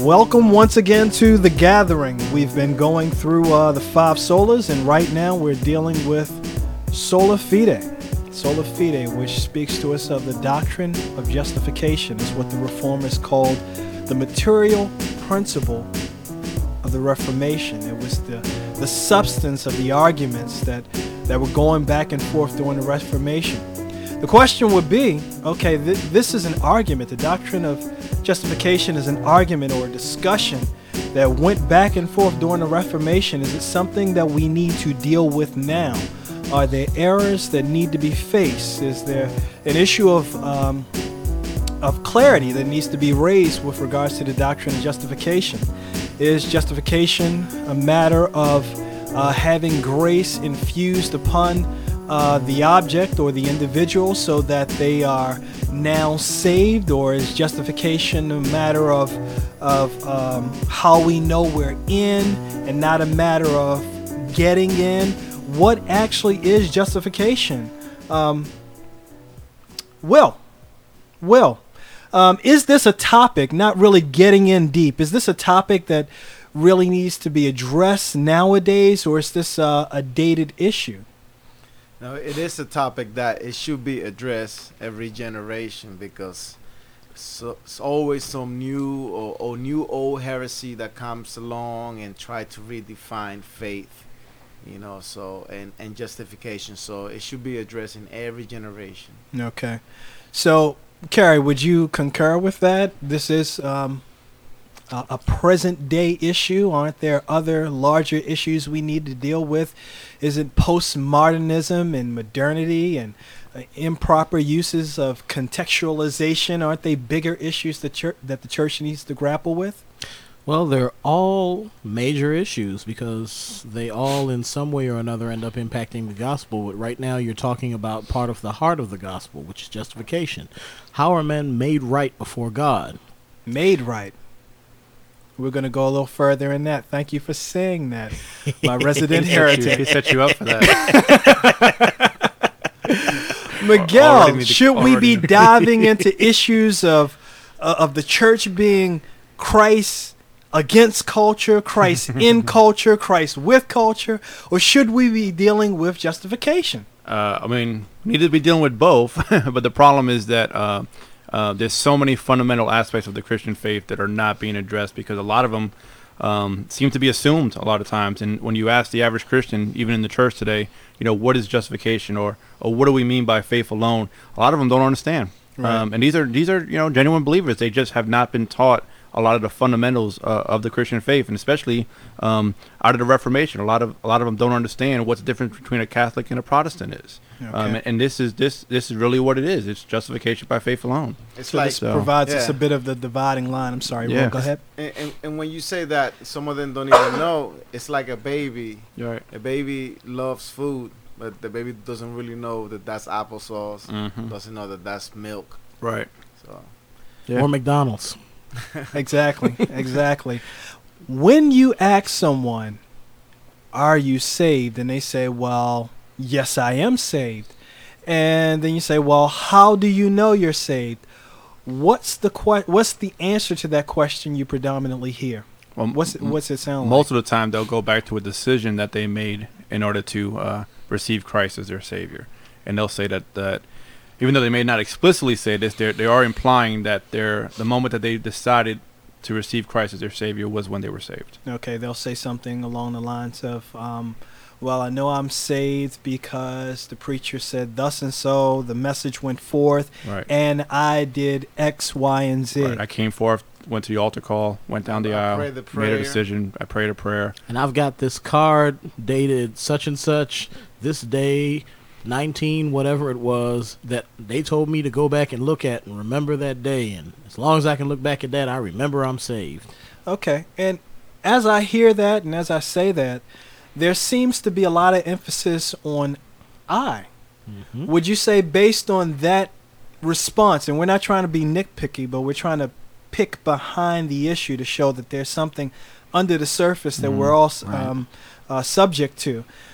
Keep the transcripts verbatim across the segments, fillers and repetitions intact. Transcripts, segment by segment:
Welcome once again to The Gathering. We've been going through uh, the five solas, and right now we're dealing with sola fide. Sola fide, which speaks to us of the doctrine of justification, is what the Reformers called the material principle of the Reformation. It was the, the substance of the arguments that, that were going back and forth during the Reformation. The question would be, okay, th- this is an argument. The doctrine of justification is an argument or a discussion that went back and forth during the Reformation. Is it something that we need to deal with now? Are there errors that need to be faced? Is there an issue of um, of clarity that needs to be raised with regards to the doctrine of justification? Is justification a matter of uh, having grace infused upon Uh, the object or the individual so that they are now saved, or is justification a matter of of um, how we know we're in and not a matter of getting in? What actually is justification? Um, Will, Will, um, is this a topic, not really getting in deep, is this a topic that really needs to be addressed nowadays, or is this uh, a dated issue? No, it is a topic that it should be addressed every generation, because so, it's always some new or, or new old heresy that comes along and try to redefine faith, you know, so and, and justification. So it should be addressed in every generation. Okay. So, Carrie, would you concur with that? This is um, a, a present day issue. Aren't there other larger issues we need to deal with? Is it postmodernism and modernity and uh, improper uses of contextualization? Aren't they bigger issues that, chur- that the church needs to grapple with? Well, they're all major issues because they all in some way or another end up impacting the gospel. But right now you're talking about part of the heart of the gospel, which is justification. How are men made right before God? Made right. We're going to go a little further in that. Thank you for saying that, my resident heretic. He set you up for that. Miguel, should we be already- diving into issues of uh, of the church being Christ against culture, Christ in culture, Christ with culture, or should we be dealing with justification? Uh, I mean, we need to be dealing with both, but the problem is that uh, uh, there's so many fundamental aspects of the Christian faith that are not being addressed, because a lot of them um, seem to be assumed a lot of times. And when you ask the average Christian, even in the church today, you know, what is justification, or or what do we mean by faith alone? A lot of them don't understand. Right. Um, and these are these are you know genuine believers. They just have not been taught a lot of the fundamentals uh, of the Christian faith, and especially um, out of the Reformation, a lot of a lot of them don't understand what the difference between a Catholic and a Protestant is. Okay. Um, and this is this this is really what it is. It's justification by faith alone. It's So like, this so- provides us yeah. a bit of the dividing line. I'm sorry, Yeah. Will, go ahead. and, and, and when you say that, some of them don't even know. It's like a baby. Right. A baby loves food, but the baby doesn't really know that that's applesauce. Mhm. Doesn't know that that's milk. Right. So Yeah. Or McDonald's? Exactly, exactly. When you ask someone, are you saved? And they say, well, yes, I am saved. And then you say, well, how do you know you're saved? What's the que- What's the answer to that question you predominantly hear? Well, What's it, m- what's it sound most like? of the time they'll go back to a decision that they made in order to uh, receive Christ as their Savior, and they'll say that that even though they may not explicitly say this, they they are implying that they're the moment that they decided to receive Christ as their Savior was when they were saved. Okay, they'll say something along the lines of, um, well, I know I'm saved because the preacher said thus and so, the message went forth, Right. and I did X, Y, and Z. Right. I came forth, went to the altar call, went down the I aisle, prayed the made a prayer. decision. I prayed a prayer. And I've got this card dated such and such, this day, nineteen, whatever it was, that they told me to go back and look at and remember that day. And as long as I can look back at that, I remember I'm saved. Okay, and as I hear that and as I say that, there seems to be a lot of emphasis on I. Mm-hmm. Would you say, based on that response, and we're not trying to be nitpicky, but we're trying to pick behind the issue to show that there's something under the surface that Mm, we're all s- right. um, uh, subject to.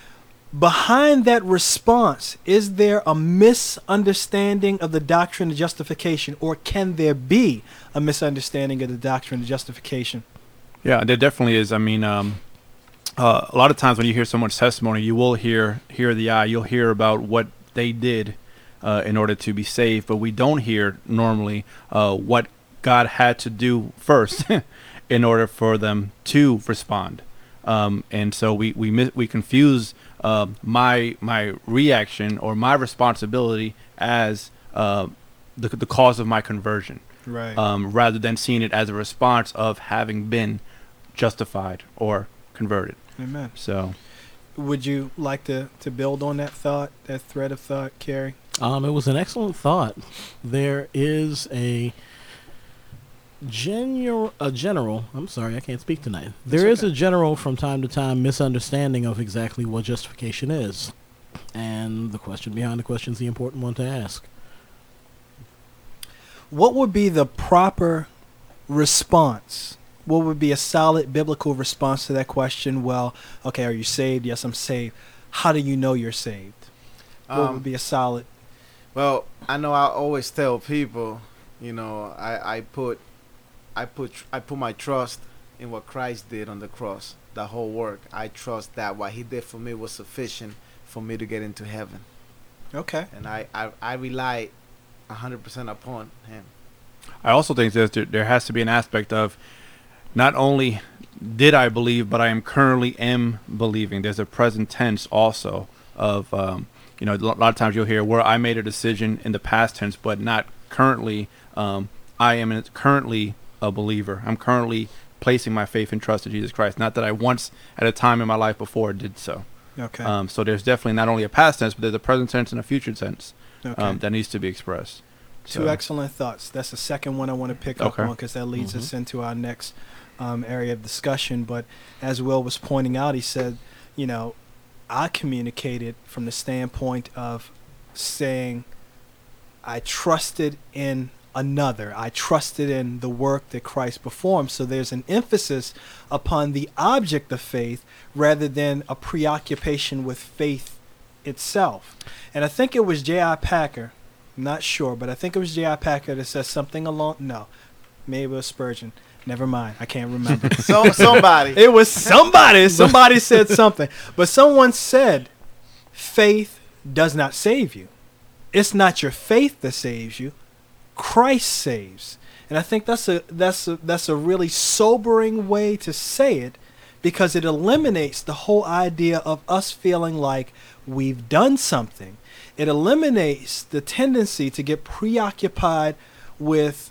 behind that response, is there a misunderstanding of the doctrine of justification, or can there be a misunderstanding of the doctrine of justification? Yeah, there definitely is. I mean, um, uh, a lot of times when you hear someone's testimony, you will hear hear the eye. You'll hear about what they did uh, in order to be saved, but we don't hear normally uh, what God had to do first in order for them to respond. Um, and so we we mi- we confuse uh, my my reaction or my responsibility as uh, the the cause of my conversion, Right. um, rather than seeing it as a response of having been justified or converted. Amen. So Would you like to, to build on that thought, that thread of thought, Carrie? Um, it was an excellent thought. There is a general, a general. I'm sorry, I can't speak tonight. There is okay. a general, from time to time, misunderstanding of exactly what justification is, and the question behind the question is the important one to ask. What would be the proper response? What would be a solid biblical response to that question? Well, okay, are you saved? Yes, I'm saved. How do you know you're saved? What Um, would be a solid? Well, I know I always tell people, you know, I, I put, I put, tr- I put my trust in what Christ did on the cross, the whole work. I trust that what He did for me was sufficient for me to get into heaven, Okay. and I, I, I rely a hundred percent upon Him. I also think that there, there has to be an aspect of not only did I believe, but I am currently am believing. There's a present tense also of, um, you know, a lot of times you'll hear where I made a decision in the past tense, but not currently. Um, I am currently a believer. I'm currently placing my faith and trust in Jesus Christ. Not that I once at a time in my life before did so. Okay. Um, so there's definitely not only a past tense, but there's a present tense and a future tense okay. um, that needs to be expressed. Two So- excellent thoughts. That's the second one I want to pick up Okay. on, because that leads us Mhm. into our next um, area of discussion. But as Will was pointing out, he said, you know, I communicated from the standpoint of saying I trusted in another. I trusted in the work that Christ performed. So there's an emphasis upon the object of faith rather than a preoccupation with faith itself. And I think it was J I. Packer, I'm not sure, but I think it was J I. Packer that says something along, no, maybe it was Spurgeon. Never mind, I can't remember. So somebody, It was somebody. Somebody said something. But someone said, faith does not save you. It's not your faith that saves you. Christ saves. And I think that's a that's a, that's a really sobering way to say it, because it eliminates the whole idea of us feeling like we've done something. It eliminates the tendency to get preoccupied with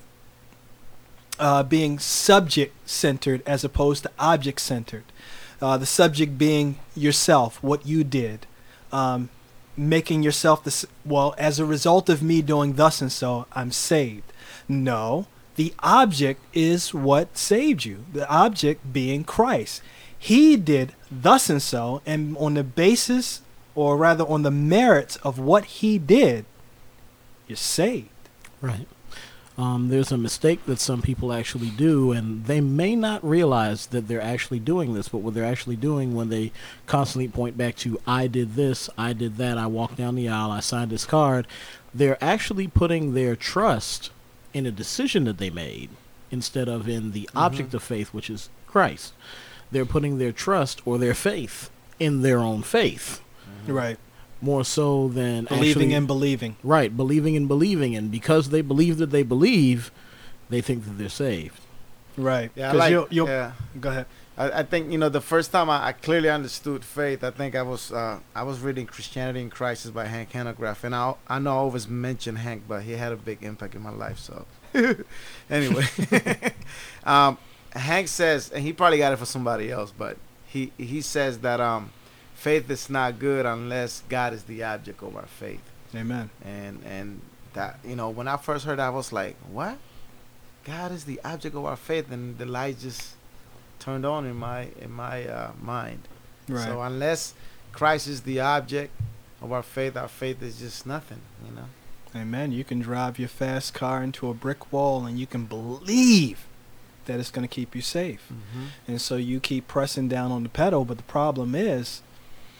Uh, being subject-centered as opposed to object-centered. Uh, the subject being yourself, what you did, um, making yourself the s- well. As a result of me doing thus and so, I'm saved. No, the object is what saved you. The object being Christ. He did thus and so, and on the basis, or rather on the merits of what He did, you're saved. Right. Um, there's a mistake that some people actually do, and they may not realize that they're actually doing this, but what they're actually doing when they constantly point back to, I did this, I did that, I walked down the aisle, I signed this card, they're actually putting their trust in a decision that they made instead of in the object of faith, which is Christ. They're putting their trust or their faith in their own faith, Right. more so than Believing actually, and believing. right, believing and believing, and because they believe that they believe, they think that they're saved. Right. yeah, I 'Cause like, you'll, you'll, yeah. Go ahead. I, I think, you know, the first time I, I clearly understood faith, I think I was uh, I was reading Christianity in Crisis by Hank Hanegraaff, and I I know I always mention Hank, but he had a big impact in my life. So anyway, um, Hank says, and he probably got it for somebody else, but he he says that um, faith is not good unless God is the object of our faith, Amen. and and that, you know, when I first heard that, I was like, what? God is the object of our faith, and the light just turned on in my in my uh, mind. Right. So unless Christ is the object of our faith, our faith is just nothing, you know. Amen. You can drive your fast car into a brick wall and you can believe that it's going to keep you safe. Mm-hmm. And so you keep pressing down on the pedal, but the problem is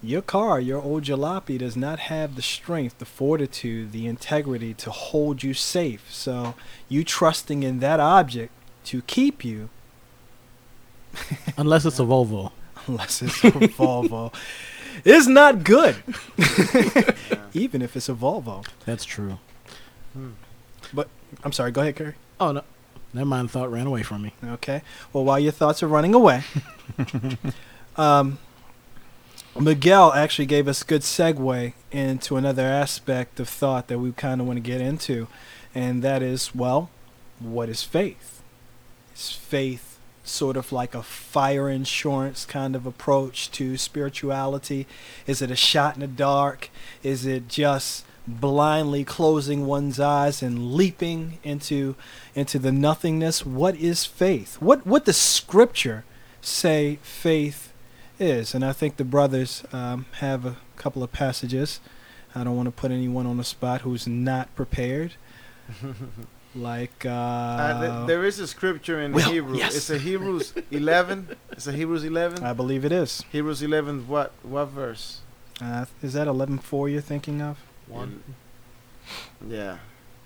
your car, your old jalopy, does not have the strength, the fortitude, the integrity to hold you safe. So you trusting in that object to keep you, Unless it's a Volvo. unless it's a Volvo, is not good. Even if it's a Volvo. That's true. I'm sorry, go ahead, Curry. Oh, no. Never mind. Thought ran away from me. Okay. Well, while your thoughts are running away, um, Miguel actually gave us a good segue into another aspect of thought that we kind of want to get into, and that is, well, what is faith? Is faith sort of like a fire insurance kind of approach to spirituality? Is it a shot in the dark? Is it just blindly closing one's eyes and leaping into into the nothingness? What is faith? What what does Scripture say faith is? And I think the brothers um, have a couple of passages. I don't want to put anyone on the spot who's not prepared. Like uh, Uh, th- there is a scripture in well, Hebrews. yes. It's a Hebrews eleven. It's a Hebrews eleven. I believe it is. Hebrews eleven. What what verse? Uh, is that eleven four you're thinking of? One. Yeah.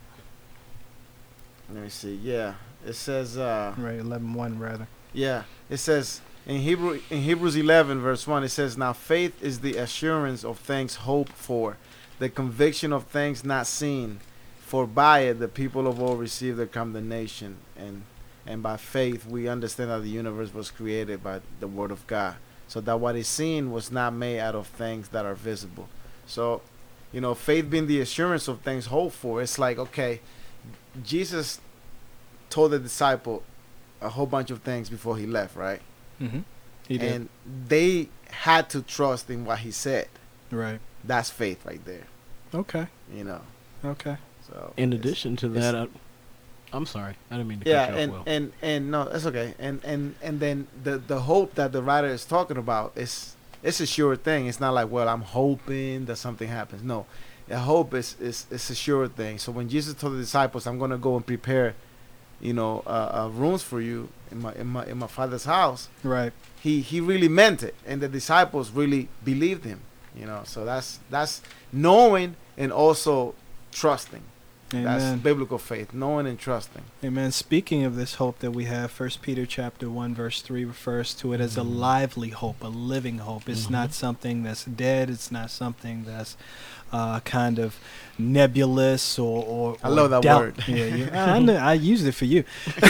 Let me see. Yeah. It says. Uh, Right, eleven one rather. yeah. It says in Hebrew in Hebrews eleven verse one. It says, "Now faith is the assurance of things hoped for, the conviction of things not seen. For by it the people of old received their condemnation, and and by faith we understand that the universe was created by the word of God, so that what is seen was not made out of things that are visible." So, you know, faith being the assurance of things hoped for. It's like, okay, Jesus told the disciple a whole bunch of things before he left, right? Mm-hmm. He did. And they had to trust in what he said. Right. That's faith right there, Okay. you know. Okay. So In it's- addition to it's- that, I, I'm sorry. I didn't mean to yeah, cut you and, off. Will. and and no, that's okay. And and and then the the hope that the writer is talking about is it's a sure thing. It's not like, well, I'm hoping that something happens. No, the hope is is is a sure thing. So when Jesus told the disciples, "I'm gonna go and prepare, you know, uh, uh, rooms for you in my in my in my Father's house," Right. he he really meant it, and the disciples really believed him. You know, so that's that's knowing and also trusting. That's Amen. biblical faith, knowing and trusting. Amen. Speaking of this hope that we have, First Peter chapter one verse three refers to it as a lively hope, a living hope. It's Mhm. not something that's dead. It's not something that's uh, kind of nebulous or. or I or love that doubt. word. Yeah, yeah. I, know, I used it for you.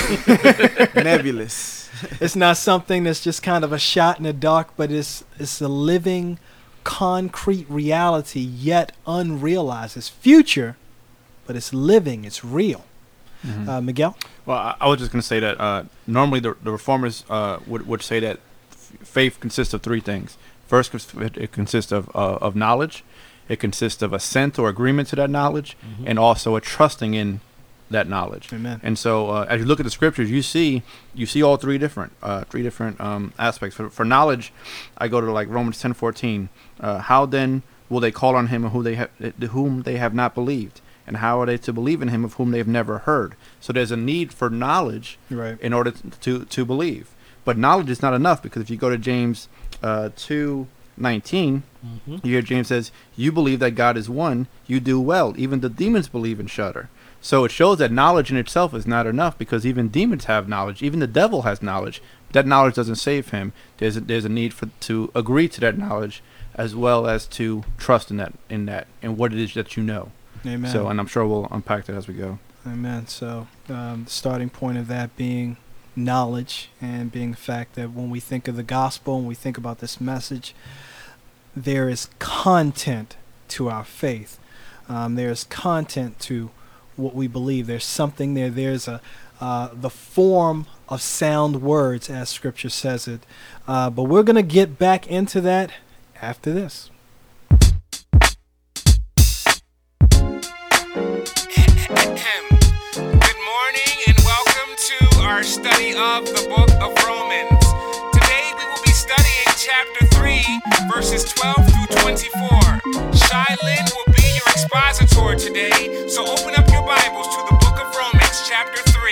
Nebulous. It's not something that's just kind of a shot in the dark, but it's it's a living, concrete reality, yet unrealized. It's future, but it's living. It's real. Mhm. Uh, Miguel. Well, I, I was just going to say that uh, normally the, the reformers uh, would, would say that f- faith consists of three things. First, cons- it it consists of uh, of knowledge. It consists of assent or agreement to that knowledge, Mhm. and also a trusting in that knowledge. Amen. And so, uh, as you look at the scriptures, you see you see all three different uh, three different um, aspects. For, for knowledge, I go to like Romans ten fourteen. Uh, how then will they call on him who they have whom they have not believed? And how are they to believe in him of whom they have never heard? So there's a need for knowledge Right. in order to to believe. But knowledge is not enough, because if you go to James uh, two nineteen, Mhm. you hear James says, "You believe that God is one. You do well. Even the demons believe and shudder." So it shows that knowledge in itself is not enough, because even demons have knowledge. Even the devil has knowledge. That knowledge doesn't save him. There's a, there's a need for to agree to that knowledge, as well as to trust in that in that in what it is that you know. Amen. So, and I'm sure we'll unpack that as we go. Amen. So, um, the starting point of that being knowledge, and being the fact that when we think of the gospel and we think about this message, there is content to our faith. Um, there is content to what we believe. There's something there. There's a uh, the form of sound words, as Scripture says it. Uh, but we're going to get back into that after this. Good morning and welcome to our study of the book of Romans. Today we will be studying chapter three, verses twelve through twenty-four. Shylin will be your expositor today, so open up your Bibles to the book of Romans, chapter three. Let's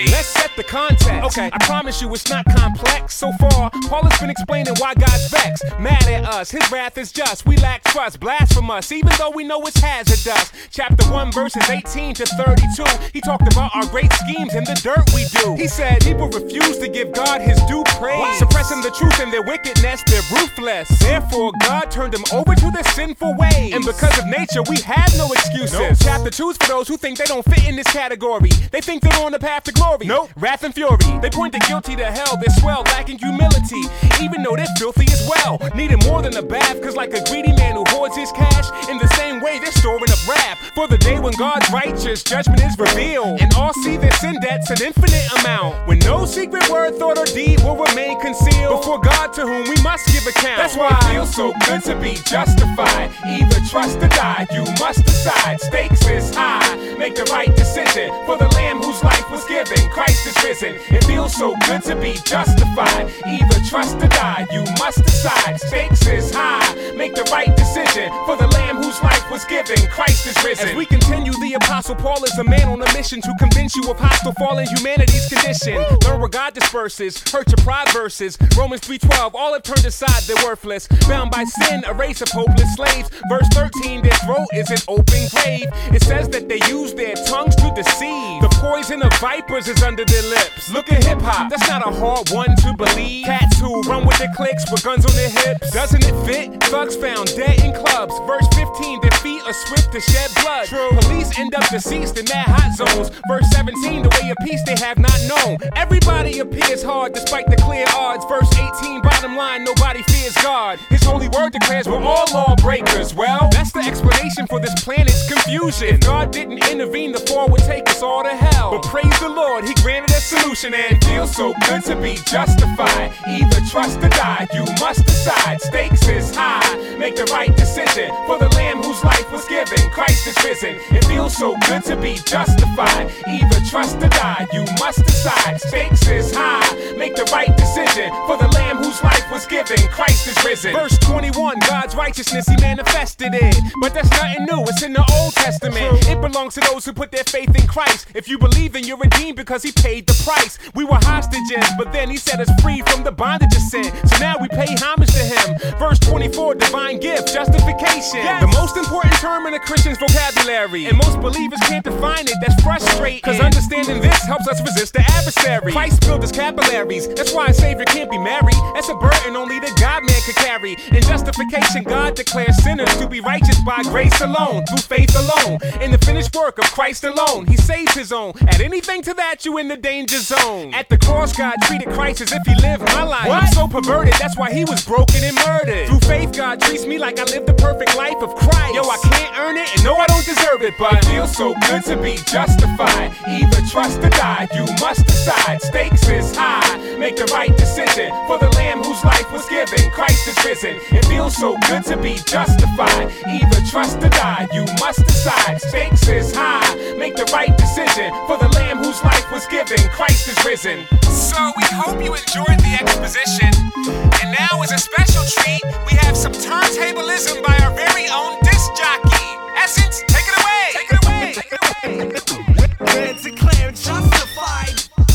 get the context. Okay, I promise you it's not complex. So far, Paul has been explaining why God's vexed, mad at us. His wrath is just. We lack trust, blasphemous, even though we know it's hazardous. Chapter one, verses eighteen to thirty-two. He talked about our great schemes and the dirt we do. He said people refuse to give God his due praise, suppressing the truth in their wickedness. They're ruthless. Therefore, God turned them over to their sinful ways. And because of nature, we have no excuses. Nope. Chapter two is for those who think they don't fit in this category. They think they're on the path to glory. Nope. Wrath and fury. They point the guilty to hell. They're swell, lacking humility, even though they're filthy as well. Needing more than a bath, cause like a greedy man who hoards his cash, in the same way they're storing up wrath for the day when God's righteous judgment is revealed, and all see their sin debts an infinite amount, when no secret word, thought, or deed will remain concealed before God, to whom we must give account. That's why it feels so good to be justified. Either trust or die, you must decide. Stakes is high, make the right decision for the Lamb whose life was given. Christ is risen. It feels so good to be justified. Either trust or die, you must decide. Stakes is high, make the right decision for the Lamb whose life was given. Christ is risen. As we continue, the Apostle Paul is a man on a mission to convince you of hostile fallen humanity's condition. Learn where God disperses, hurt your pride verses. Romans three twelve, all have turned aside, they're worthless. Bound by sin, a race of hopeless slaves. Verse thirteen, their throat is an open grave. It says that they use their tongues to deceive. The poison of vipers is under their lips. Look at hip hop, that's not a hard one to believe. Cats who run with their cliques with guns on their hips. Doesn't it fit? Thugs found dead in clubs. Verse fifteen, their feet are swift to shed blood. True. Police end up deceased in mad hot zones. Verse seventeen, the way of peace they have not known. Everybody appears hard despite the clear odds. Verse eighteen, bottom line, nobody fears God. His holy word declares we're all lawbreakers. Well, that's the explanation for this planet's confusion. If God didn't intervene, the fall would take us all to hell. But praise the Lord, he granted a solution, and it feels so good to be justified. Either trust or die, you must decide. Stakes is high, make the right decision for the Lamb whose life was given. Christ is risen. It feels so good to be justified. Either trust or die, you must decide. Stakes is high, make the right decision for the Lamb whose life was given. Christ is risen. Verse twenty-one, God's righteousness, he manifested it. But that's nothing new, it's in the Old Testament. It belongs to those who put their faith in Christ. If you believe, then you're redeemed because he paid the price. We were hostages, but then he set us free from the bondage of sin. So now we pay homage to him. Verse twenty-four, divine gift, justification. Yes. The most important term in a Christian's vocabulary, and most believers can't define it. That's frustrating, cause understanding this helps us resist the adversary. Christ built his capillaries, that's why a savior can't be married. That's a burden only the God-man could carry. In justification, God declares sinners to be righteous by grace alone, through faith alone, in the finished work of Christ alone. He saves his own. Add anything to that, you in the danger zone. At the cross, God treated Christ as if he lived my life. What? I'm so perverted, that's why he was broken and murdered. Through faith, God treats me like I lived the perfect life of Christ. Yo, I can't earn it, and no, I don't deserve it, but it feels so good to be justified. Either trust or die, you must decide. Stakes is high, make the right decision for the Lamb whose life was given. Christ is risen. It feels so good to be justified. Either trust or die, you must decide. Stakes is high, make the right decision for the Lamb whose life was given. Christ is risen. So we hope you enjoyed the exposition. And now as a special treat, we have some turntablism by our very own disc jockey. Essence, take it away. Take it away. Take it away. We're declared justified.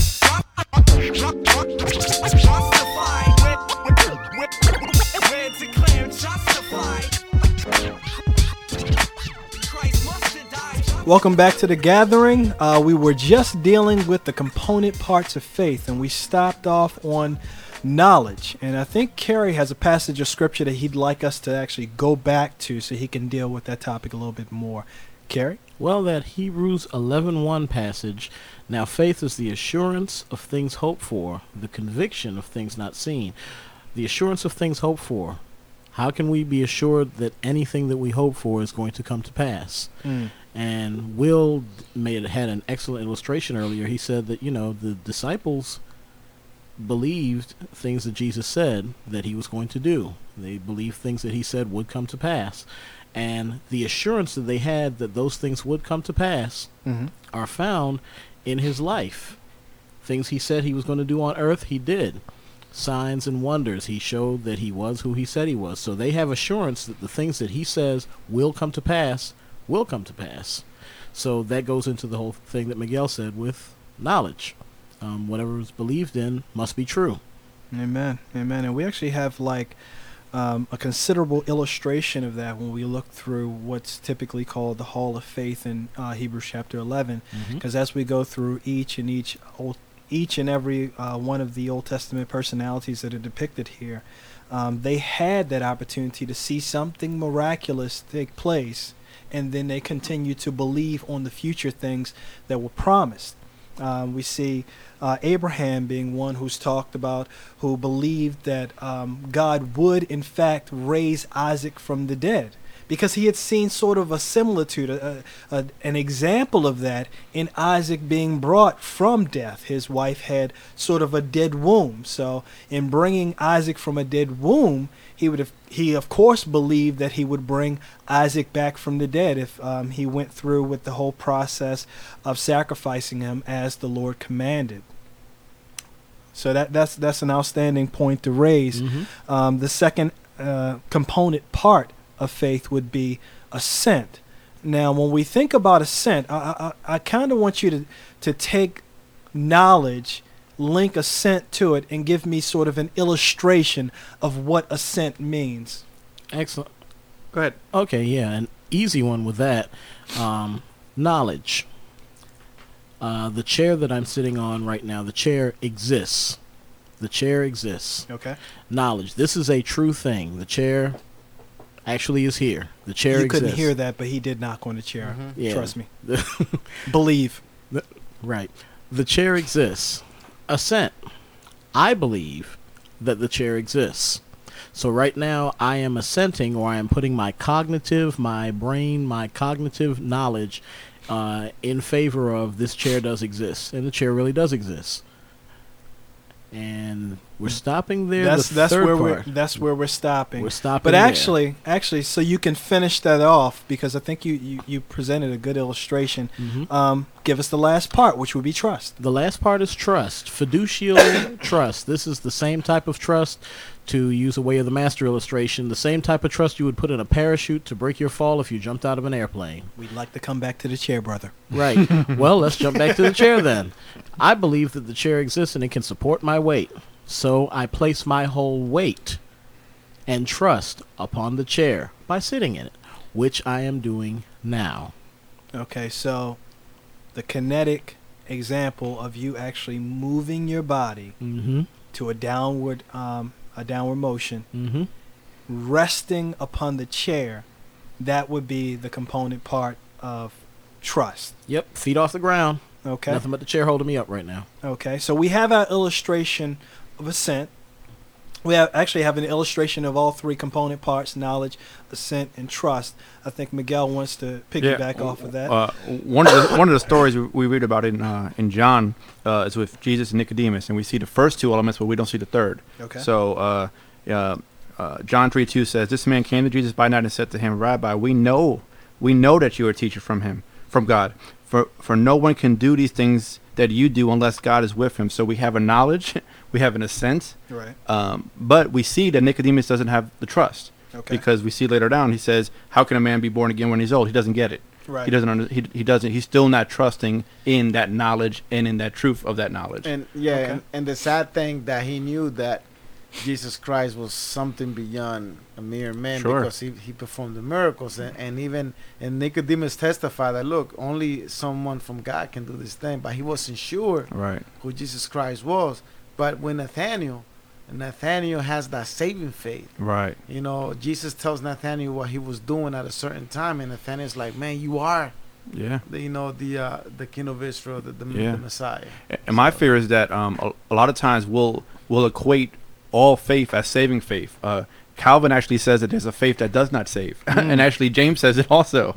Justified. We're declared justified. Christ must have died. Welcome back to The Gathering. Uh, we were just dealing with the component parts of faith, and we stopped off on knowledge. And I think Kerry has a passage of scripture that he'd like us to actually go back to so he can deal with that topic a little bit more. Kerry? Well, that Hebrews eleven one passage, now faith is the assurance of things hoped for, the conviction of things not seen. The assurance of things hoped for. How can we be assured that anything that we hope for is going to come to pass? Mm. And Will made had an excellent illustration earlier. He said that, you know, the disciples believed things that Jesus said that he was going to do. They believed things that he said would come to pass. And the assurance that they had that those things would come to pass mm-hmm. are found in his life. Things he said he was going to do on earth, he did. Signs and wonders, he showed that he was who he said he was. So they have assurance that the things that he says will come to pass, will come to pass. So that goes into the whole thing that Miguel said with knowledge. Um, whatever is believed in must be true. Amen. Amen. And we actually have like um, a considerable illustration of that when we look through what's typically called the Hall of Faith in uh, Hebrews chapter eleven. Mhm. Because as we go through each and each old, each and every uh, one of the Old Testament personalities that are depicted here, um, they had that opportunity to see something miraculous take place, and then they continue to believe on the future things that were promised. Um, we see uh, Abraham being one who's talked about, who believed that um, God would in fact raise Isaac from the dead, because he had seen sort of a similitude, a, a, an example of that in Isaac being brought from death. His wife had sort of a dead womb, so in bringing Isaac from a dead womb, he would have, he of course believed that he would bring Isaac back from the dead if um, he went through with the whole process of sacrificing him as the Lord commanded. So that that's that's an outstanding point to raise. Mhm. Um, the second uh, component part of faith would be assent. Now, when we think about assent, I I, I kind of want you to to take knowledge, link assent to it, and give me sort of an illustration of what assent means. Excellent. Go ahead. Okay, yeah, an easy one with that. Um, knowledge. Uh, the chair that I'm sitting on right now, the chair exists. The chair exists. Okay. Knowledge. This is a true thing. The chair actually is here. The chair You exists. couldn't hear that, but he did knock on the chair. Mhm. Yeah. Trust me. Believe. Right. The chair exists. Assent. I believe that the chair exists. So right now I am assenting, or I am putting my cognitive, my brain, my cognitive knowledge uh, in favor of this chair does exist. And the chair really does exist. And we're stopping there. That's the that's third where part. we're that's where we're stopping. We're stopping But there. actually, actually, so you can finish that off, because I think you, you, you presented a good illustration. Mhm. Um, give us the last part, which would be trust. The last part is trust. Fiducial trust. This is the same type of trust, to use a way of the master illustration, the same type of trust you would put in a parachute to break your fall if you jumped out of an airplane. We'd like to come back to the chair, brother. Right. Well, let's jump back to the chair then. I believe that the chair exists and it can support my weight. So I place my whole weight and trust upon the chair by sitting in it, which I am doing now. Okay, so the kinetic example of you actually moving your body Mm-hmm. to a downward um, a downward motion, Mm-hmm. resting upon the chair, that would be the component part of trust. Yep. Feet off the ground. Okay. Nothing but the chair holding me up right now. Okay, so we have our illustration of assent. We have actually have an illustration of all three component parts: knowledge, assent, and trust. I think Miguel wants to piggyback off of that. Uh, one of the, one of the stories we- we read about in uh, in John uh, is with Jesus and Nicodemus, and we see the first two elements, but we don't see the third. Okay. So uh, uh, uh, John three two says, "This man came to Jesus by night and said to him, Rabbi, we know, we know that you are a teacher from him, from God. For for no one can do these things that you do unless God is with him." So we have a knowledge, we have an assent, Right. um, but we see that Nicodemus doesn't have the trust. Okay. Because we see later down, he says, "How can a man be born again when he's old?" He doesn't get it. Right. He doesn't. Under, he he doesn't. He's still not trusting in that knowledge and in that truth of that knowledge. And yeah, Okay. and, and the sad thing that he knew that Jesus Christ was something beyond a mere man, Sure. because he, he performed the miracles, and, and even and Nicodemus testified that, look, only someone from God can do this thing, but he wasn't sure right. who Jesus Christ was. But when Nathaniel, Nathaniel has that saving faith. Right. You know, Jesus tells Nathaniel what he was doing at a certain time, and Nathaniel's like, "Man, you are, Yeah. the, you know, the uh, the King of Israel, the, the, Yeah. the Messiah." And my fear is that um, a, a lot of times we'll we'll equate all faith as saving faith. Uh, Calvin actually says that there's a faith that does not save, and actually James says it also.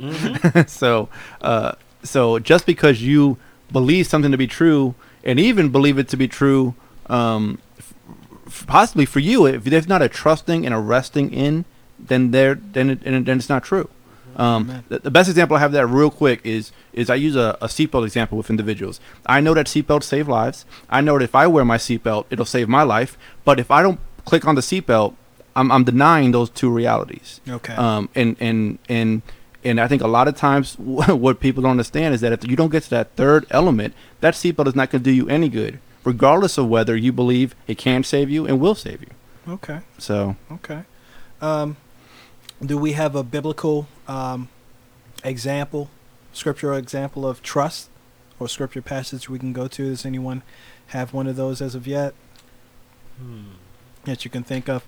so, uh, so just because you believe something to be true, and even believe it to be true, um, f- f- possibly for you, if there's not a trusting and a resting in, then there, then it, then it's not true. Um, Amen. the, the best example I have of that real quick is is I use a, a seatbelt example with individuals. I know that seatbelts save lives. I know that if I wear my seatbelt, it'll save my life. But if I don't click on the seatbelt, I'm I'm denying those two realities. Okay. Um, and and and and I think a lot of times what people don't understand is that if you don't get to that third element, that seatbelt is not going to do you any good. regardless of whether you believe it can save you and will save you. Okay. So Okay. Um, do we have a biblical um, example, scriptural example of trust, or scripture passage we can go to? Does anyone have one of those as of yet Hmm. that you can think of?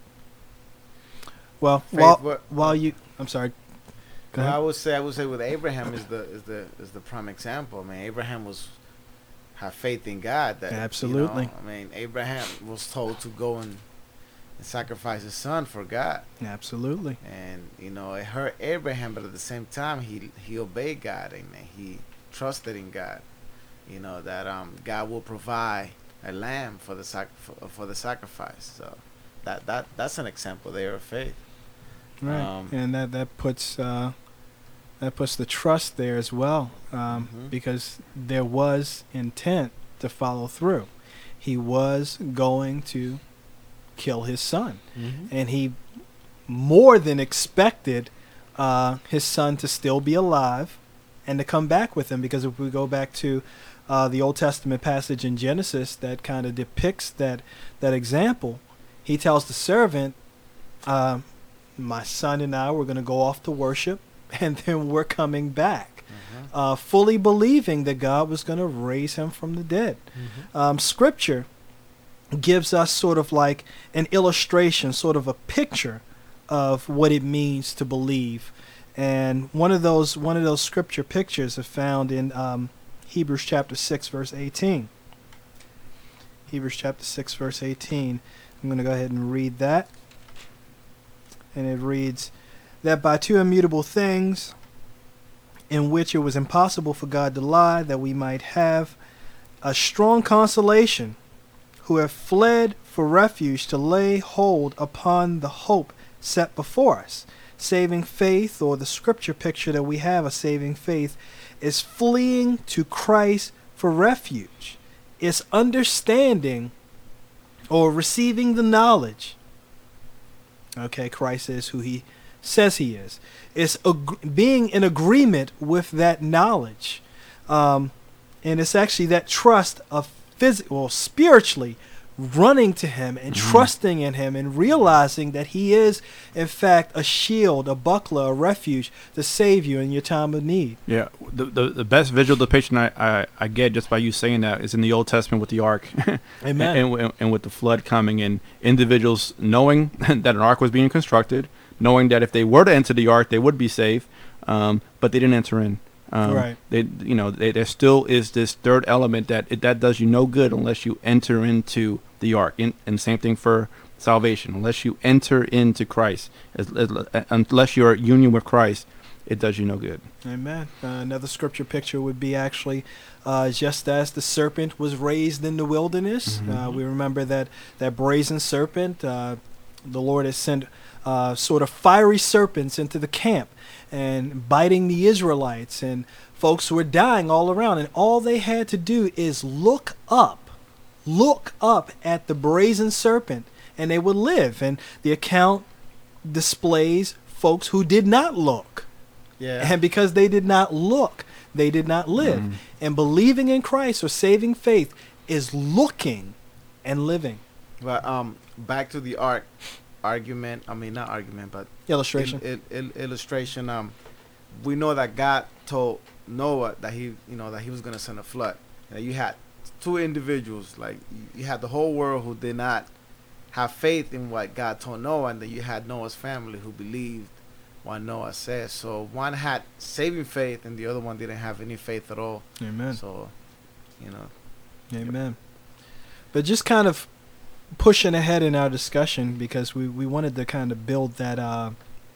Well, Faith, while, what- while you, I'm sorry. Go Well, I ahead. would say I would say with Abraham is the is the is the prime example. I mean, Abraham was have faith in God. That you know, Absolutely. I mean, Abraham was told to go and, and sacrifice his son for God, Absolutely. and you know it hurt Abraham, but at the same time he he obeyed God and he trusted in God. You know that um God will provide a lamb for the sac- for, for the sacrifice. So that that that's an example there of faith. Right. Um, and that that puts uh, that puts the trust there as well, um, Mhm. because there was intent to follow through. He was going to kill his son, Mhm. and he more than expected uh, his son to still be alive and to come back with him. Because if we go back to uh, the Old Testament passage in Genesis that kind of depicts that that example, he tells the servant, uh, my son and I were going to go off to worship, and then we're coming back, mhm. uh, fully believing that God was going to raise him from the dead. Mhm. Um, scripture gives us sort of like an illustration, sort of a picture of what it means to believe. And one of those one of those scripture pictures are found in um, Hebrews chapter six, verse eighteen. Hebrews chapter six, verse eighteen. I'm going to go ahead and read that. And it reads, that by two immutable things in which it was impossible for God to lie, that we might have a strong consolation, who have fled for refuge to lay hold upon the hope set before us. Saving faith, or the scripture picture that we have of saving faith, is fleeing to Christ for refuge. It's understanding or receiving the knowledge. Okay, Christ is who he says he is. It's ag- being in agreement with that knowledge. Um, and it's actually that trust of phys- well, spiritually running to him and Mhm. trusting in him and realizing that he is, in fact, a shield, a buckler, a refuge to save you in your time of need. Yeah, the the, the best visual depiction I, I, I get just by you saying that is in the Old Testament with the ark. Amen. and, and, and with the flood coming, and individuals knowing that an ark was being constructed, knowing that if they were to enter the ark, they would be safe, um, but they didn't enter in. Um, Right. They, you know, they, there still is this third element that it, that does you no good unless you enter into the ark. In, and same thing for salvation. Unless you enter into Christ, as, as, unless you're in union with Christ, it does you no good. Amen. Uh, another scripture picture would be actually uh, just as the serpent was raised in the wilderness. Mhm. Uh, we remember that, that brazen serpent, uh, the Lord has sent uh, sort of fiery serpents into the camp and biting the Israelites, and folks were dying all around. And all they had to do is look up, look up at the brazen serpent, and they would live. And the account displays folks who did not look. Yeah. And because they did not look, they did not live. Mhm. And believing in Christ or saving faith is looking and living. But um, back to the ark argument. I mean, not argument, but Illustration. il- il- il- illustration. Um, we know that God told Noah that he, you know, that he was gonna send a flood. And you had two individuals, like you had the whole world who did not have faith in what God told Noah, and then you had Noah's family who believed what Noah said. So one had saving faith, and the other one didn't have any faith at all. Amen. So, you know, Amen. But just kind of pushing ahead in our discussion, because we, we wanted to kind of build that uh,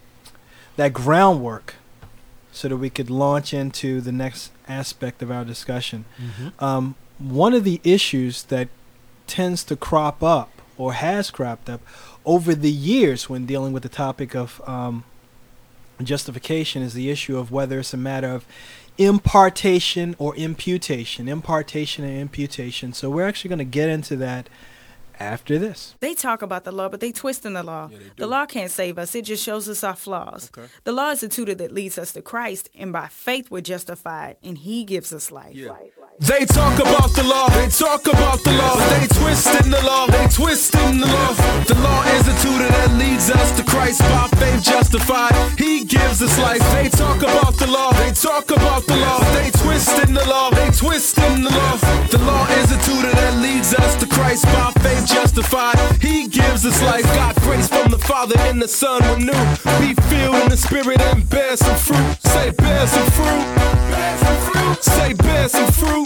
that groundwork so that we could launch into the next aspect of our discussion. Mhm. Um, one of the issues that tends to crop up, or has cropped up over the years when dealing with the topic of um, justification, is the issue of whether it's a matter of impartation or imputation. Impartation and imputation. So we're actually going to get into that after this. They talk about the law, but they twist in the law. The law can't save us. It just shows us our flaws. The law is the tutor that leads us to Christ, and by faith we're justified, and he gives us life. They talk about the law, they talk about the law, they twisting the law, they twisting the law. The law instituted that leads us to Christ, by faith justified, he gives us life. They talk about the law, they talk about the law, they twisting the law, they twisting the law. The law instituted that leads us to Christ, by faith justified, he gives us life. Got grace from the Father and the Son renew. Be filled in the Spirit and bear some fruit. Say bear some fruit, bear some fruit. Say bear some fruit.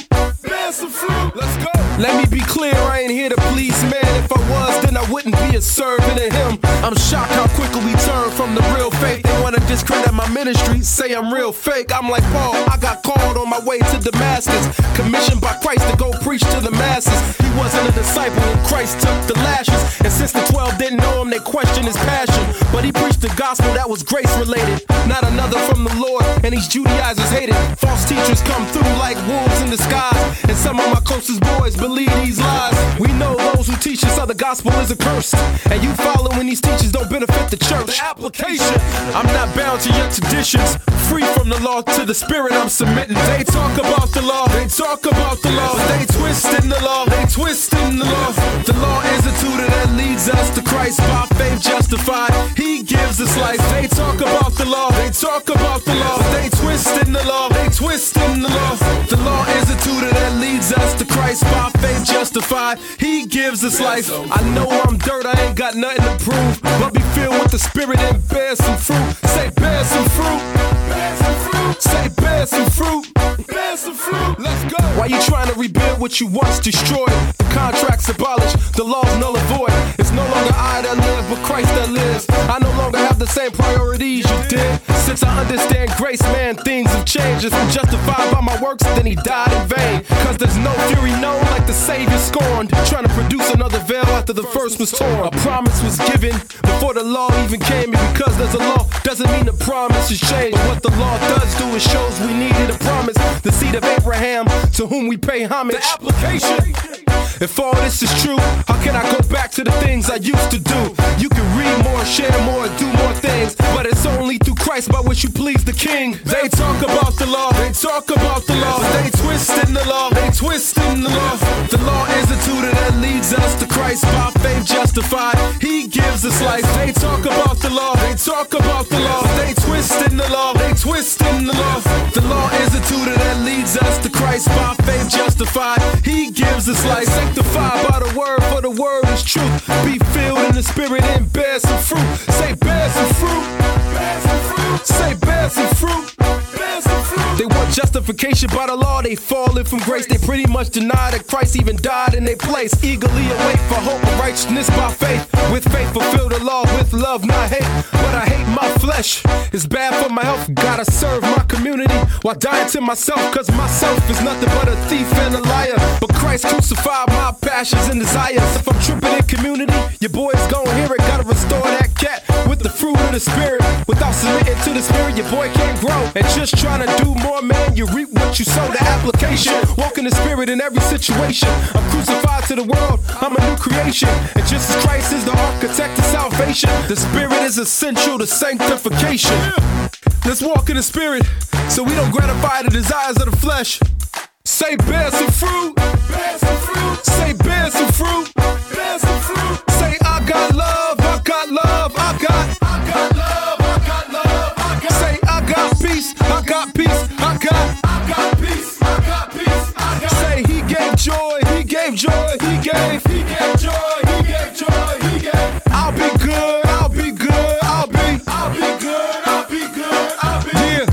Let's go. Let me be clear, I ain't here to please man. If I was, then I wouldn't be a servant of him. I'm shocked how quickly we turn from the real faith. They wanna discredit my ministry, say I'm real fake. I'm like Paul, I got called on my way to Damascus, commissioned by Christ to go preach to the masses. He wasn't a disciple when Christ took the lashes, and since the twelve didn't know him, they questioned his passion. But he preached the gospel that was grace related, not another from the Lord, and these Judaizers hated. False teachers come through like wolves in disguise, and some of my closest boys believe these lies. We know those who teach us how the gospel is a curse, and you following these teachers don't benefit the church. The application, I'm not bound to your traditions, free from the law to the spirit I'm submitting. They talk about the law, they talk about the law, but they twisting the law, they twisting the law. The law instituted that leads us to Christ, by faith justified, he gives us life. They talk about the law, they talk about the law, but they twisting the law, they twisting the law. The law instituted that leads us to Christ, by faith justified, he gives us life. I know I'm dirt, I ain't got nothing to prove, but be filled with the Spirit and bear some fruit. Say bear some fruit, bear some fruit. Say bear some fruit, bear some fruit. Let's go. Why you trying to rebuild what you once destroyed? The contract's abolished, the law's null and void. It's no longer I that live, but Christ that lives. I no longer have the same priorities you did. Since I understand grace, man, things have changed. If I'm justified by my works, then he died in vain. Cause there's no fury known like the Savior scorned, trying to produce another veil after the first was torn. A promise was given before the law even came, and because there's a law doesn't mean the promise has changed. But what the law does do is shows we needed a promise, the seed of Abraham to whom we pay homage. The application, if all this is true, how can I go back to the things I used to do? You can read more, share more, do more things, but it's only through Christ by which you please the King. They talk about the law, they talk about the law, they twisting the law, they twisting the law. The law instituted that leads us to Christ, by faith justified, he gives us life. They talk about the law, they talk about the law, they twisting the law, they twisting the law. The law instituted that leads us to Christ, by faith justified, he gives us life. Sanctified by the word, for the word is truth. Be filled in the Spirit and bear some fruit. Say bear some fruit, bear some fruit. Say bear some fruit, bear some fruit. They want justification by the law, they falling from grace. They pretty much deny that Christ even died in their place. Eagerly await for hope of righteousness by faith. With faith fulfill the law, with love not hate. But I hate my flesh, it's bad for my health. Gotta serve my community while dying to myself, cause myself is nothing but a thief and a liar. But Christ crucified my passions and desires. If I'm tripping in community, your boy's gon' hear it. Gotta restore that cat with the fruit of the Spirit. Without submitting to the Spirit, your boy can't grow. And just trying to do more, man, you reap what you sow. The application, walk in the Spirit in every situation. I'm crucified to the world, I'm a new creation. And just as Christ is the architect of salvation, the Spirit is essential to sanctification. Let's walk in the Spirit so we don't gratify the desires of the flesh. Say bear some fruit, bear some fruit. Say bear some fruit, bear some fruit. Say I got love, I got love, I got, I got love, I got love, I got. Say I got peace, I got peace, I got, I got peace, I got peace, I got. Say he gave joy, he gave joy, he gave, he gave joy, he gave joy, he gave. I'll be good, I'll be good, I'll be, I'll be good, I'll be good, I'll be. Yeah.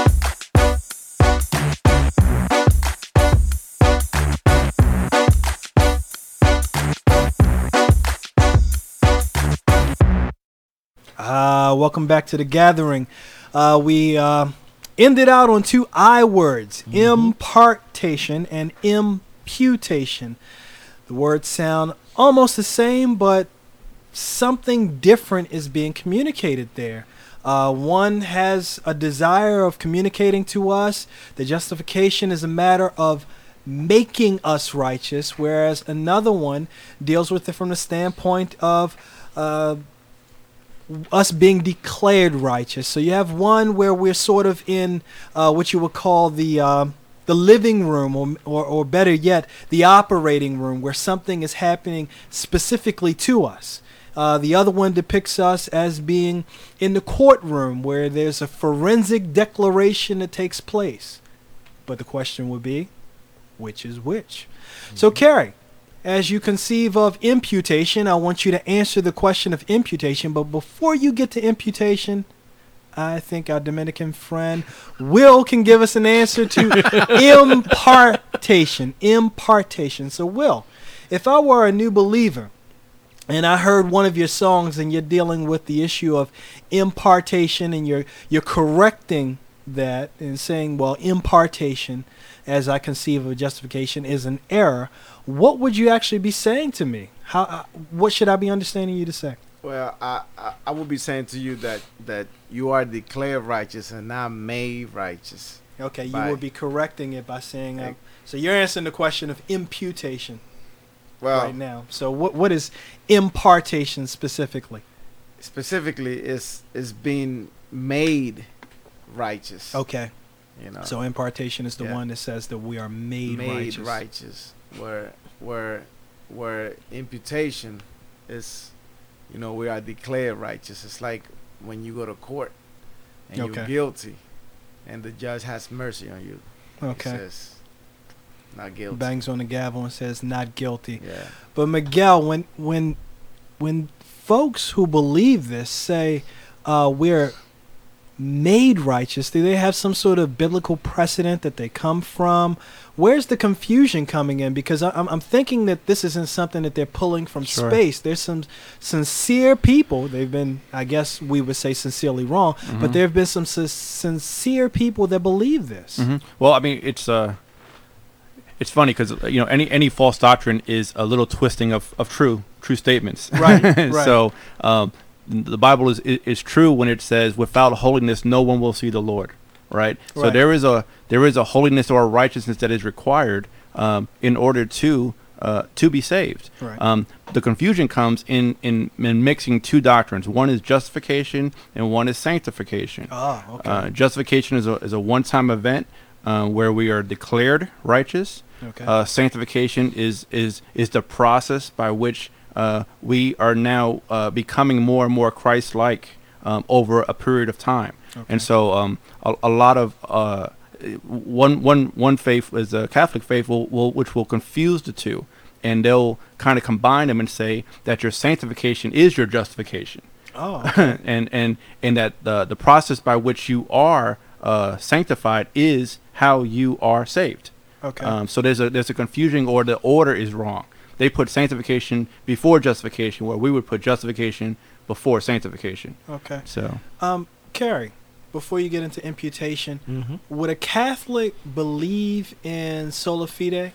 Uh, welcome back to the gathering. Uh, we uh, ended out on two I words, mm-hmm. impartation and imputation. The words sound almost the same, but something different is being communicated there. Uh, one has a desire of communicating to us that justification is a matter of making us righteous, whereas another one deals with it from the standpoint of uh, us being declared righteous. So you have one where we're sort of in uh, what you would call the uh, the living room, or, or or better yet, the operating room, where something is happening specifically to us. Uh, the other one depicts us as being in the courtroom, where there's a forensic declaration that takes place. But the question would be, which is which? Mm-hmm. So, Carrie, as you conceive of imputation, I want you to answer the question of imputation. But before you get to imputation, I think our Dominican friend Will can give us an answer to impartation. Impartation. So, Will, if I were a new believer and I heard one of your songs and you're dealing with the issue of impartation, and you're you're correcting that and saying, well, impartation, as I conceive of justification, is an error, what would you actually be saying to me? How? Uh, what should I be understanding you to say? Well, I, I I would be saying to you that that you are declared righteous and not made righteous. Okay, you by, would be correcting it by saying, uh, so you're answering the question of imputation well, right now. So what what is impartation specifically? Specifically, is is being made righteous. Okay. You know. So impartation is the yeah. one that says that we are made, made righteous. righteous. Where where where imputation is, you know, we are declared righteous. It's like when you go to court and Okay. you're guilty, and the judge has mercy on you. Okay. He says, not guilty. Bangs on the gavel and says not guilty. Yeah. But Miguel, when when when folks who believe this say uh, we're made righteous, do they have some sort of biblical precedent that they come from? Where's the confusion coming in? Because I, I'm, I'm thinking that this isn't something that they're pulling from Sure. space. There's some sincere people. They've been, I guess we would say sincerely wrong, Mhm. but there have been some s- sincere people that believe this. Mhm. Well, I mean, it's uh, it's funny because you know any any false doctrine is a little twisting of, of true true statements. Right, right. So um, the Bible is, is is true when it says, "Without holiness, no one will see the Lord." Right. So Right. there is a there is a holiness or a righteousness that is required um, in order to uh, to be saved. Right. Um, the confusion comes in, in in mixing two doctrines. One is justification and one is sanctification. Oh, okay. Uh, justification is a is a one time event uh, where we are declared righteous. Okay. Uh, sanctification is is is the process by which uh, we are now uh, becoming more and more Christ-like um, over a period of time. Okay. And so um, a, a lot of uh, one one one faith is a Catholic faith, will, will which will confuse the two, and they'll kind of combine them and say that your sanctification is your justification. Oh, okay. and and and that the the process by which you are uh, sanctified is how you are saved. Okay. Um, so there's a there's a confusion, or the order is wrong. They put sanctification before justification, where we would put justification before sanctification. Okay. So Um, Carrie, before you get into imputation, Mm-hmm. would a Catholic believe in sola fide?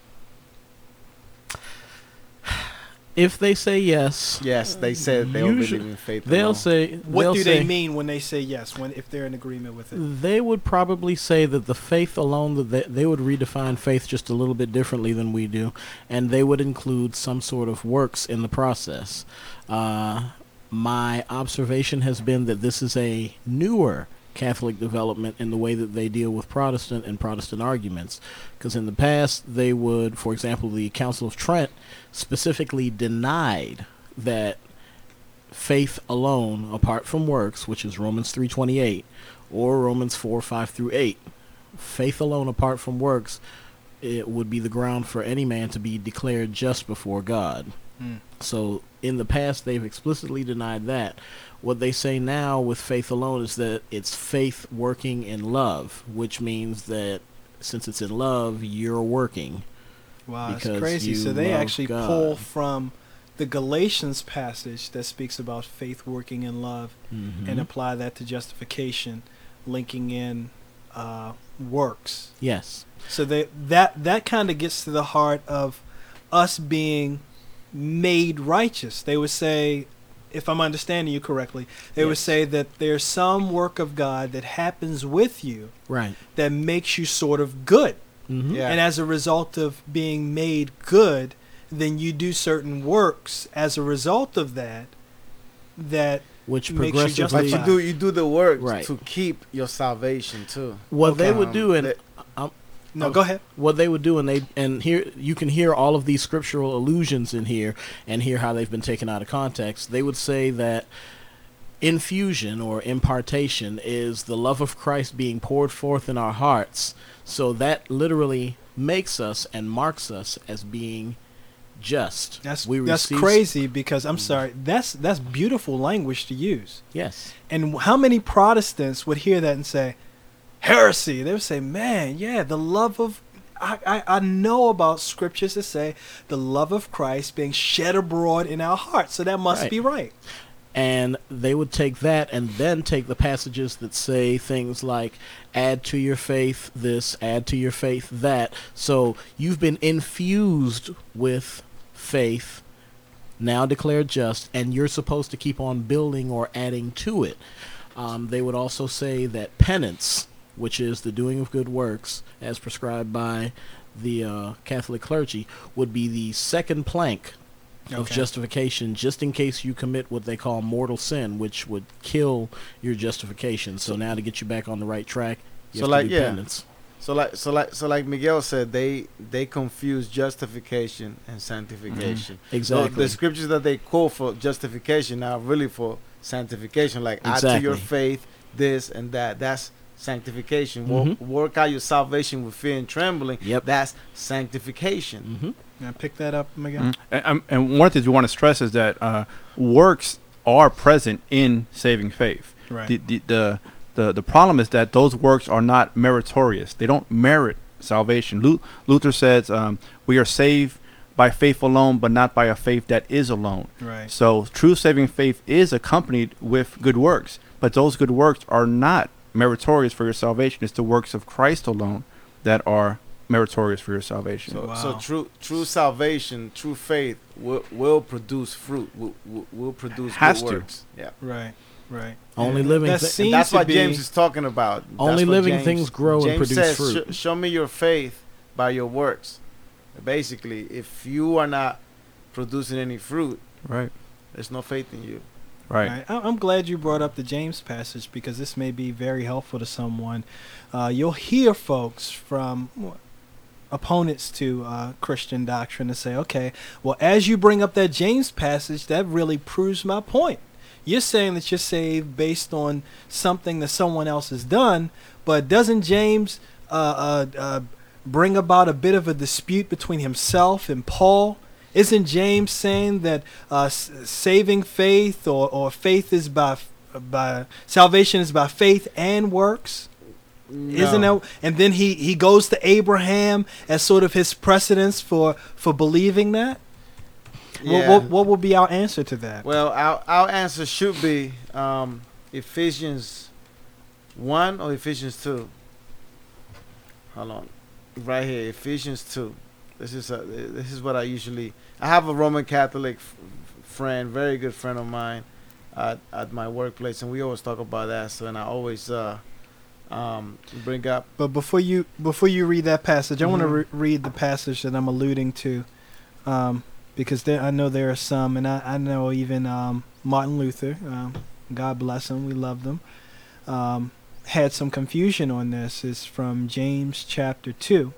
If they say yes, Yes, they said they'll Usually- believe in faith. they'll alone. say What they'll do say, they mean when they say yes? When if they're in agreement with it? They would probably say that the faith alone, that they, they would redefine faith just a little bit differently than we do, and they would include some sort of works in the process. Uh, my observation has been that this is a newer Catholic development in the way that they deal with Protestant and Protestant arguments. Because in the past, they would, for example, the Council of Trent specifically denied that faith alone, apart from works, which is Romans three twenty-eight, or Romans four five through eight, faith alone apart from works, it would be the ground for any man to be declared just before God. Hmm. So in the past, they've explicitly denied that. What they say now with faith alone is that it's faith working in love, which means that since it's in love, you're working. Wow, that's Because crazy. you So they love actually God. pull from the Galatians passage that speaks about faith working in love Mhm. and apply that to justification, linking in uh, works. Yes. So they, that that kind of gets to the heart of us being made righteous. They would say, if I'm understanding you correctly, they would Yes. say that there's some work of God that happens with you Right. that makes you sort of good. Mm-hmm. Yeah. And as a result of being made good, then you do certain works as a result of that that Which makes you progressively, But you justified. do you do the work Right. to keep your salvation too. what they Okay. would do, and They- I'm, No, of go ahead. What they would do, and they and here you can hear all of these scriptural allusions in here, and hear how they've been taken out of context. They would say that infusion or impartation is the love of Christ being poured forth in our hearts. So that literally makes us and marks us as being just. That's we that's receive- crazy because I'm sorry. That's that's beautiful language to use. Yes. And how many Protestants would hear that and say, heresy? They would say, man, yeah, the love of, I, I, I know about scriptures that say the love of Christ being shed abroad in our hearts. So that must Right. be right. And they would take that and then take the passages that say things like, add to your faith this, add to your faith that. So you've been infused with faith, now declared just, and you're supposed to keep on building or adding to it. Um, they would also say that penance, which is the doing of good works as prescribed by the uh, Catholic clergy, would be the second plank of Okay. justification, just in case you commit what they call mortal sin, which would kill your justification. So now to get you back on the right track, you So have like, to do yeah. penance. So like so like so like Miguel said, they they confuse justification and sanctification. So Exactly. the scriptures that they quote for justification are really for sanctification. Like add to your Exactly. faith this and that. That's sanctification. Wo- Mhm. Work out your salvation with fear and trembling. Yep. That's sanctification. hmm Now pick that up, Miguel. Mhm. And, um, and one of the things we want to stress is that uh, works are present in saving faith. Right. The, the the the the problem is that those works are not meritorious. They don't merit salvation. Lu- Luther says um, we are saved by faith alone, but not by a faith that is alone. Right. So true saving faith is accompanied with good works, but those good works are not meritorious for your salvation. It's the works of Christ alone that are meritorious for your salvation. So, Wow. so true true salvation, true faith will, will produce fruit. Will, will, will produce Has good to. works. Yeah. Right. Right. Only And living That thi- seems And that's to what be, James is talking about. That's Only what living James- things grow and James produce says, fruit. "Sh- show me your faith by your works." Basically, if you are not producing any fruit, Right. there's no faith in you. Right. Right. I- I'm glad you brought up the James passage because this may be very helpful to someone. Uh, you'll hear folks from w- opponents to uh, Christian doctrine to say, okay, well, as you bring up that James passage, that really proves my point. You're saying that you're saved based on something that someone else has done, but doesn't James uh, uh, uh, bring about a bit of a dispute between himself and Paul? Isn't James saying that uh, s- saving faith or, or faith is by f- by salvation is by faith and works? Isn't that? And then he, he goes to Abraham as sort of his precedence for, for believing that. What, Yeah. what what will be our answer to that? Well, our our answer should be um, Ephesians one or Ephesians two. Hold on, right here, Ephesians two. This is a, this is what I usually. I have a Roman Catholic f- friend, very good friend of mine, at at my workplace, and we always talk about that. So, and I always uh, um, bring up. But before you before you read that passage, I want to Mhm. re- read the passage that I'm alluding to, um, because there, I know there are some, and I, I know even um, Martin Luther, um, God bless him, we love them, um, had some confusion on this. It's from James chapter two,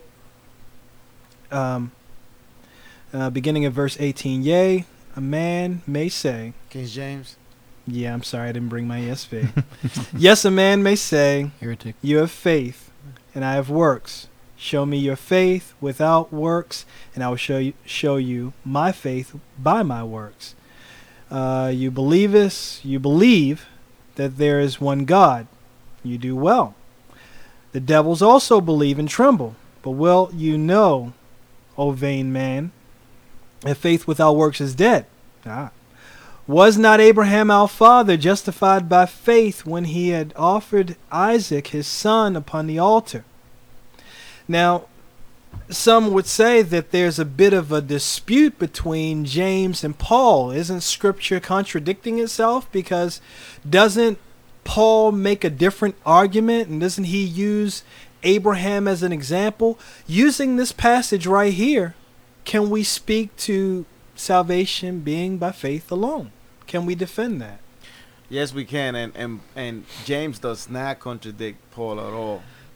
um, uh, beginning at verse eighteen. Yea, a man may say, King James. yeah, I'm sorry, I didn't bring my E S V. Yes, a man may say, Heretic. you have faith, and I have works. Show me your faith without works, and I will show you show you my faith by my works. Uh, you believest, you believe that there is one God. You do well. The devils also believe and tremble. But well you know, O vain man, that faith without works is dead. Ah. Was not Abraham our father justified by faith when he had offered Isaac his son upon the altar? Now, some would say that there's a bit of a dispute between James and Paul. Isn't Scripture contradicting itself? Because doesn't Paul make a different argument, and doesn't he use Abraham as an example? Using this passage right here, can we speak to salvation being by faith alone? Can we defend that? Yes, we can, and and and James does not contradict Paul at all.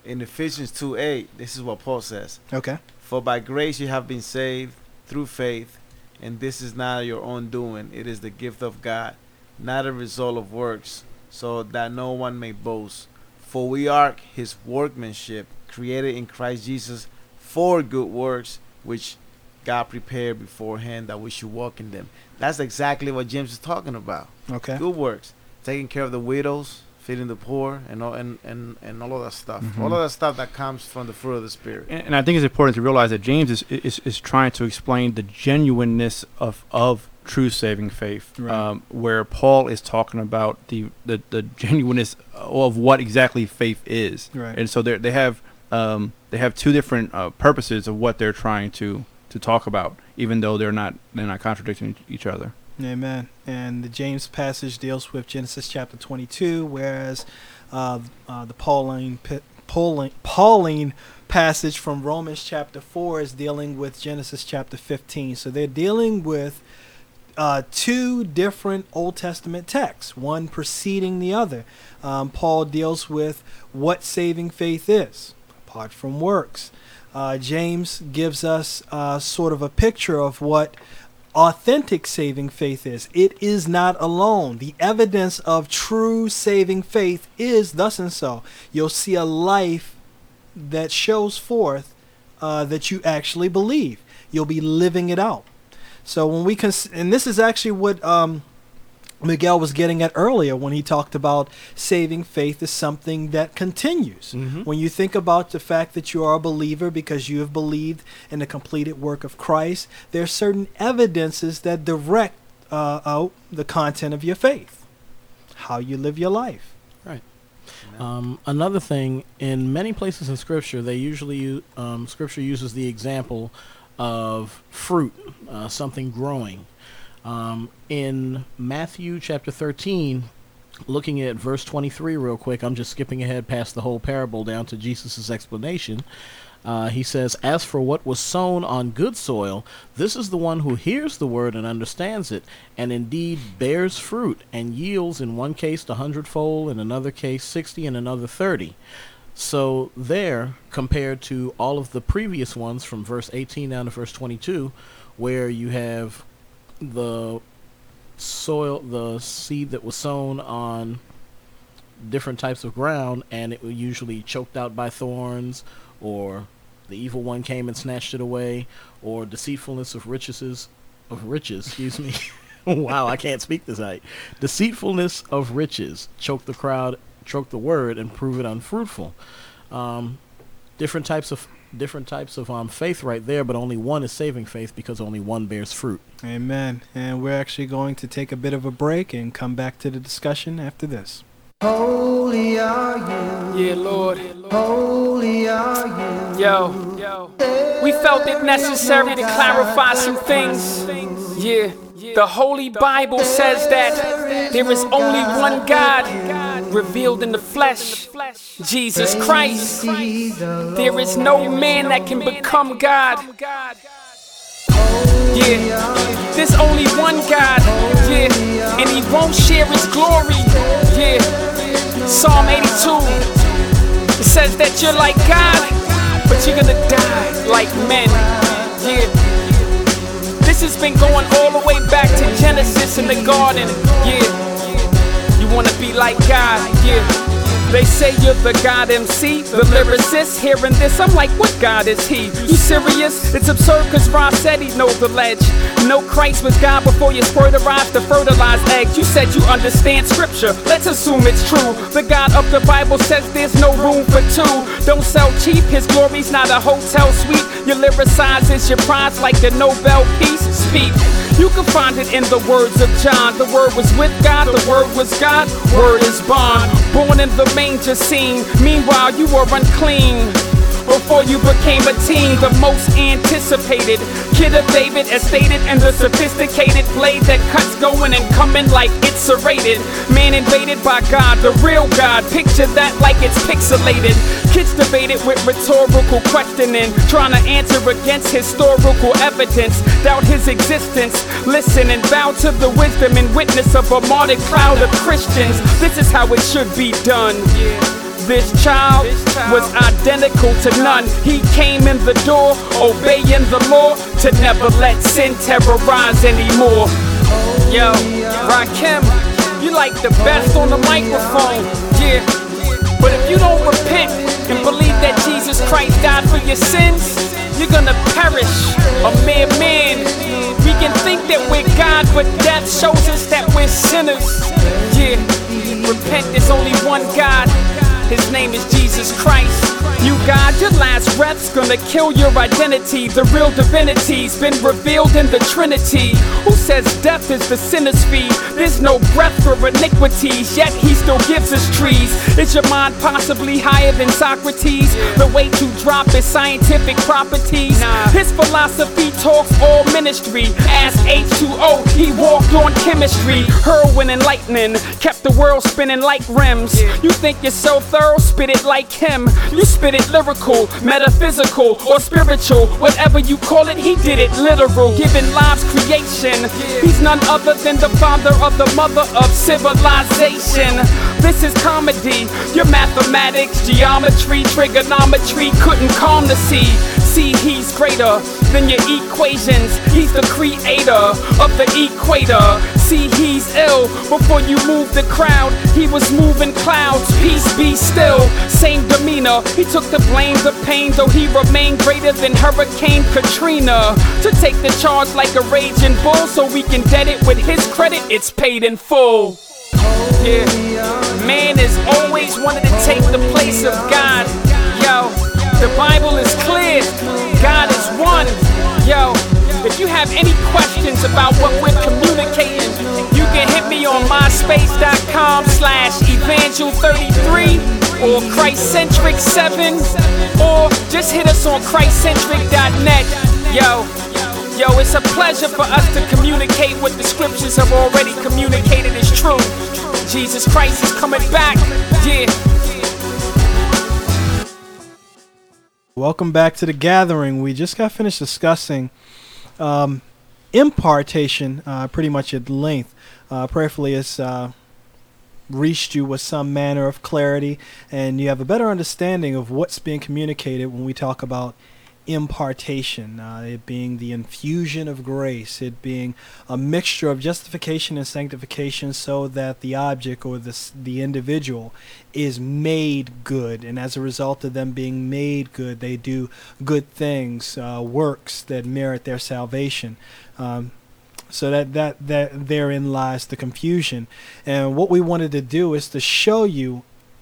in Ephesians two eight, this is what Paul says. Okay. For by grace you have been saved through faith, and this is not your own doing. It is the gift of God, not a result of works, so that no one may boast. For we are his workmanship, created in Christ Jesus for good works, which God prepared beforehand that we should walk in them. That's exactly what James is talking about. Okay. Good works. Taking care of the widows, feeding the poor, and all, and, and, and all of that stuff. Mm-hmm. All of that stuff that comes from the fruit of the Spirit. And, and I think it's important to realize that James is, is is trying to explain the genuineness of of true saving faith, Right. um, where Paul is talking about the, the, the genuineness of what exactly faith is. Right. And so they they have um, they have two different uh, purposes of what they're trying to, to talk about, even though they're not they're not contradicting each other. Amen. And the James passage deals with Genesis chapter twenty-two, whereas uh, uh, the Pauline, Pauline Pauline passage from Romans chapter four is dealing with Genesis chapter fifteen. So they're dealing with uh, two different Old Testament texts, one preceding the other. Um, Paul deals with what saving faith is, apart from works. Uh, James gives us uh, sort of a picture of what authentic saving faith is. It is not alone. The evidence of true saving faith is thus and so. You'll see a life that shows forth uh, that you actually believe. You'll be living it out. So when we cons- and this is actually what um, Miguel was getting at earlier when he talked about saving faith is something that continues. Mhm. When you think about the fact that you are a believer because you have believed in the completed work of Christ, there are certain evidences that direct uh, out the content of your faith, how you live your life. Right. Um, another thing, in many places in Scripture, they usually u- um, Scripture uses the example of fruit, uh, something growing. Um, in Matthew chapter thirteen, looking at verse twenty-three real quick, I'm just skipping ahead past the whole parable down to Jesus' explanation. Uh, he says, as for what was sown on good soil, this is the one who hears the word and understands it, and indeed bears fruit, and yields in one case a hundredfold, in another case sixty, and another thirty. So there, compared to all of the previous ones from verse eighteen down to verse twenty-two, where you have the soil, the seed that was sown on different types of ground, and it was usually choked out by thorns, or the evil one came and snatched it away, or deceitfulness of riches, of riches, excuse me. Wow, I can't speak this right. Deceitfulness of riches choke the crowd, choke the word, and prove it unfruitful. Um, different types of different types of um faith right there, but only one is saving faith because only one bears fruit. Amen. And we're actually going to take a bit of a break and come back to the discussion after this. Holy are you. Yeah, Lord. Holy are you. Yo, yo. We felt it necessary to clarify some things. Yeah. The Holy Bible says that there is only one God revealed in the flesh, Jesus Christ. There is no man that can become God. Yeah, there's only one God. Yeah, and he won't share his glory. Yeah, Psalm eighty-two. It says that you're like God, but you're gonna die like men. Yeah. This has been going all the way back to Genesis in the garden. Yeah, you wanna be like God. Yeah, they say you're the God M C, the lyricist. Hearing this, I'm like, what God is he? You serious? It's absurd cause Rob said he knows the ledge. No, Christ was God before you squirterized the fertilized eggs. You said you understand scripture, let's assume it's true. The God of the Bible says there's no room for two. Don't sell cheap, his glory's not a hotel suite. Your lyricize is your prize like the Nobel Peace. Speak. You can find it in the words of John. The word was with God, the word was God, word is bond. Born in the manger scene, meanwhile you were unclean. Before you became a teen, the most anticipated kid of David, as stated, and the sophisticated blade that cuts going and coming like it's serrated. Man invaded by God, the real God, picture that like it's pixelated. Kids debated with rhetorical questioning, trying to answer against historical evidence, doubt his existence, listen and bow to the wisdom and witness of a martyred crowd of Christians. This is how it should be done. This child was identical to none. He came in the door, obeying the law, to never let sin terrorize anymore. Yo, Rakim, you like the best on the microphone, yeah. But if you don't repent and believe that Jesus Christ died for your sins, you're gonna perish, a mere man. We can think that we're God, but death shows us that we're sinners. Yeah, repent, there's only one God. His name is Jesus Christ. You God, your last breath's gonna kill your identity. The real divinity's been revealed in the Trinity. Who says death is the sinner's fee? There's no breath for iniquities, yet he still gives us trees. Is your mind possibly higher than Socrates? The way to drop his scientific properties. His philosophy talks all ministry. As H two O, he walked on chemistry. Heroin and lightning kept the world spinning like rims. You think you're so thorough, spit it like him. You spit it lyrical, metaphysical, or spiritual. Whatever you call it, he did it literal. Giving lives creation. He's none other than the father of the mother of civilization. This is comedy. Your mathematics, geometry, trigonometry couldn't calm the sea. See, he's greater than your equations. He's the creator of the equator. See, he's ill. Before you move the crowd, he was moving clouds. Peace be still. Same demeanor. He took the blame, the pain, though he remained greater than Hurricane Katrina. To take the charge like a raging bull, so we can debt it with his credit. It's paid in full. Yeah, man has always wanted to take the place of God. Yo, the Bible is clear. God is one. Yo, if you have any questions about what we're communicating, you can hit me on myspace.com slash evangel thirty-three or Christcentric seven, or just hit us on christcentric dot net. Yo, yo, it's a pleasure for us to communicate what the scriptures have already communicated is true. Jesus Christ is coming back. Yeah. Welcome back to the gathering. We just got finished discussing um, impartation uh, pretty much at length. Uh, prayerfully, it's uh, reached you with some manner of clarity, and you have a better understanding of what's being communicated when we talk about impartation, uh, it being the infusion of grace, it being a mixture of justification and sanctification so that the object or the, the individual is made good, and as a result of them being made good, they do good things, uh, works that merit their salvation. Um, So that, that that therein lies the confusion. And what we wanted to do is to show you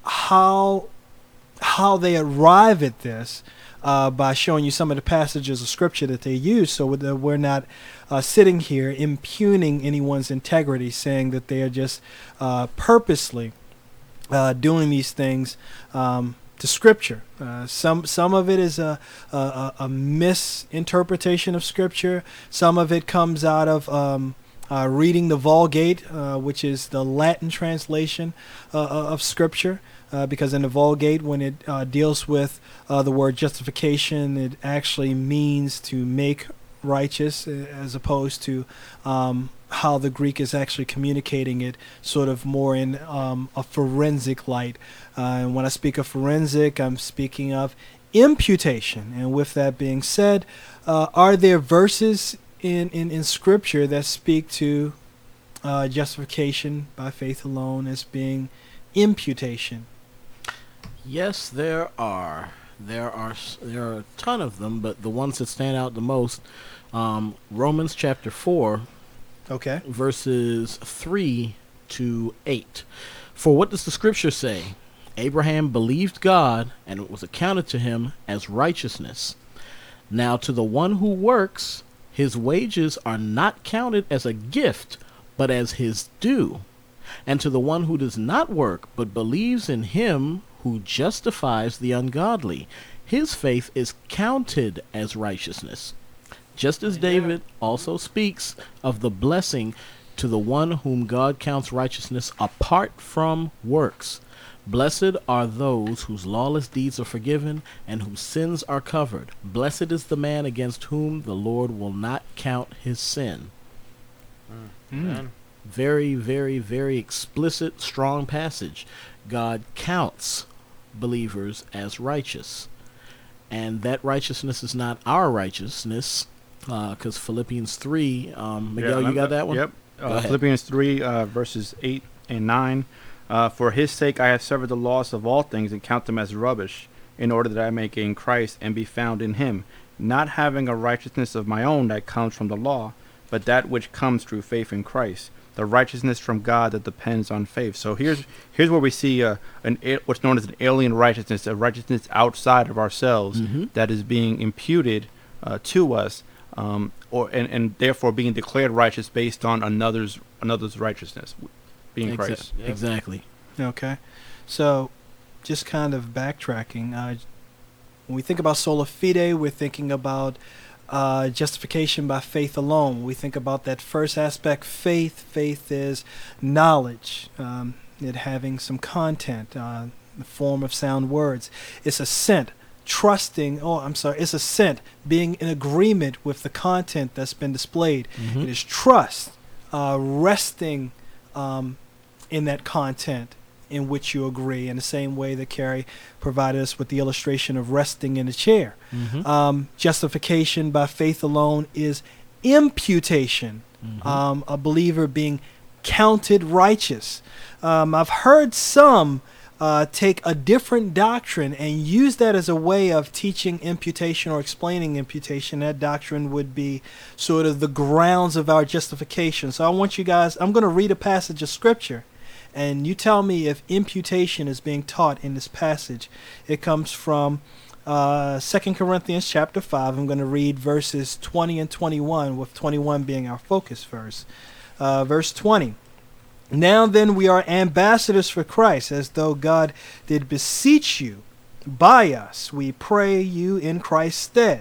how how they arrive at this uh, by showing you some of the passages of scripture that they use, so that we're not uh, sitting here impugning anyone's integrity, saying that they are just uh, purposely uh, doing these things um, to scripture. Uh, some some of it is a, a a misinterpretation of scripture. Some of it comes out of um, uh, reading the Vulgate, uh, which is the Latin translation uh, of scripture. Uh, because in the Vulgate, when it uh, deals with uh, the word justification, it actually means to make righteous, as opposed to um, how the Greek is actually communicating it sort of more in um, a forensic light. Uh, and when I speak of forensic, I'm speaking of imputation. And with that being said, uh, are there verses in, in, in Scripture that speak to uh, justification by faith alone as being imputation? Yes, there are. There are s- there are a ton of them, but the ones that stand out the most, um, Romans chapter four, Okay. verses three to eight. For what does the scripture say? Abraham believed God, and it was accounted to him as righteousness. Now to the one who works, his wages are not counted as a gift, but as his due. And to the one who does not work, but believes in him who justifies the ungodly, his faith is counted as righteousness. Just as David also speaks of the blessing to the one whom God counts righteousness apart from works. Blessed are those whose lawless deeds are forgiven and whose sins are covered. Blessed is the man against whom the Lord will not count his sin. Mm. Very, very, very explicit, strong passage. God counts believers as righteous. And that righteousness is not our righteousness, because uh, Philippians three, um, Miguel, Yeah, you got that one? Yep. Go Uh, ahead. Philippians three, uh, verses eight and nine. Uh, For his sake I have suffered the loss of all things and count them as rubbish, in order that I may gain Christ and be found in him, not having a righteousness of my own that comes from the law, but that which comes through faith in Christ, the righteousness from God that depends on faith. So here's here's where we see uh, an a- what's known as an alien righteousness, a righteousness outside of ourselves Mhm. that is being imputed uh, to us, um, or and, and therefore being declared righteous based on another's another's righteousness, being Exa- Christ. Exactly. Okay. So, just kind of backtracking. Uh, when we think about sola fide, we're thinking about uh, justification by faith alone. We think about that first aspect, faith. Faith is knowledge, um, it having some content, uh, the form of sound words. It's assent, trusting. Oh, I'm sorry. It's assent, being in agreement with the content that's been displayed. Mhm. It is trust, uh, resting um, in that content in which you agree, in the same way that Carrie provided us with the illustration of resting in a chair. Mhm. Um, justification by faith alone is imputation, Mhm. um, a believer being counted righteous. Um, I've heard some uh, take a different doctrine and use that as a way of teaching imputation or explaining imputation. That doctrine would be sort of the grounds of our justification. So I want you guys, I'm going to read a passage of scripture, and you tell me if imputation is being taught in this passage. It comes from uh, Second Corinthians chapter five. I'm going to read verses twenty and twenty-one, with twenty-one being our focus verse. Uh, verse twenty. Now then we are ambassadors for Christ, as though God did beseech you by us. We pray you in Christ's stead.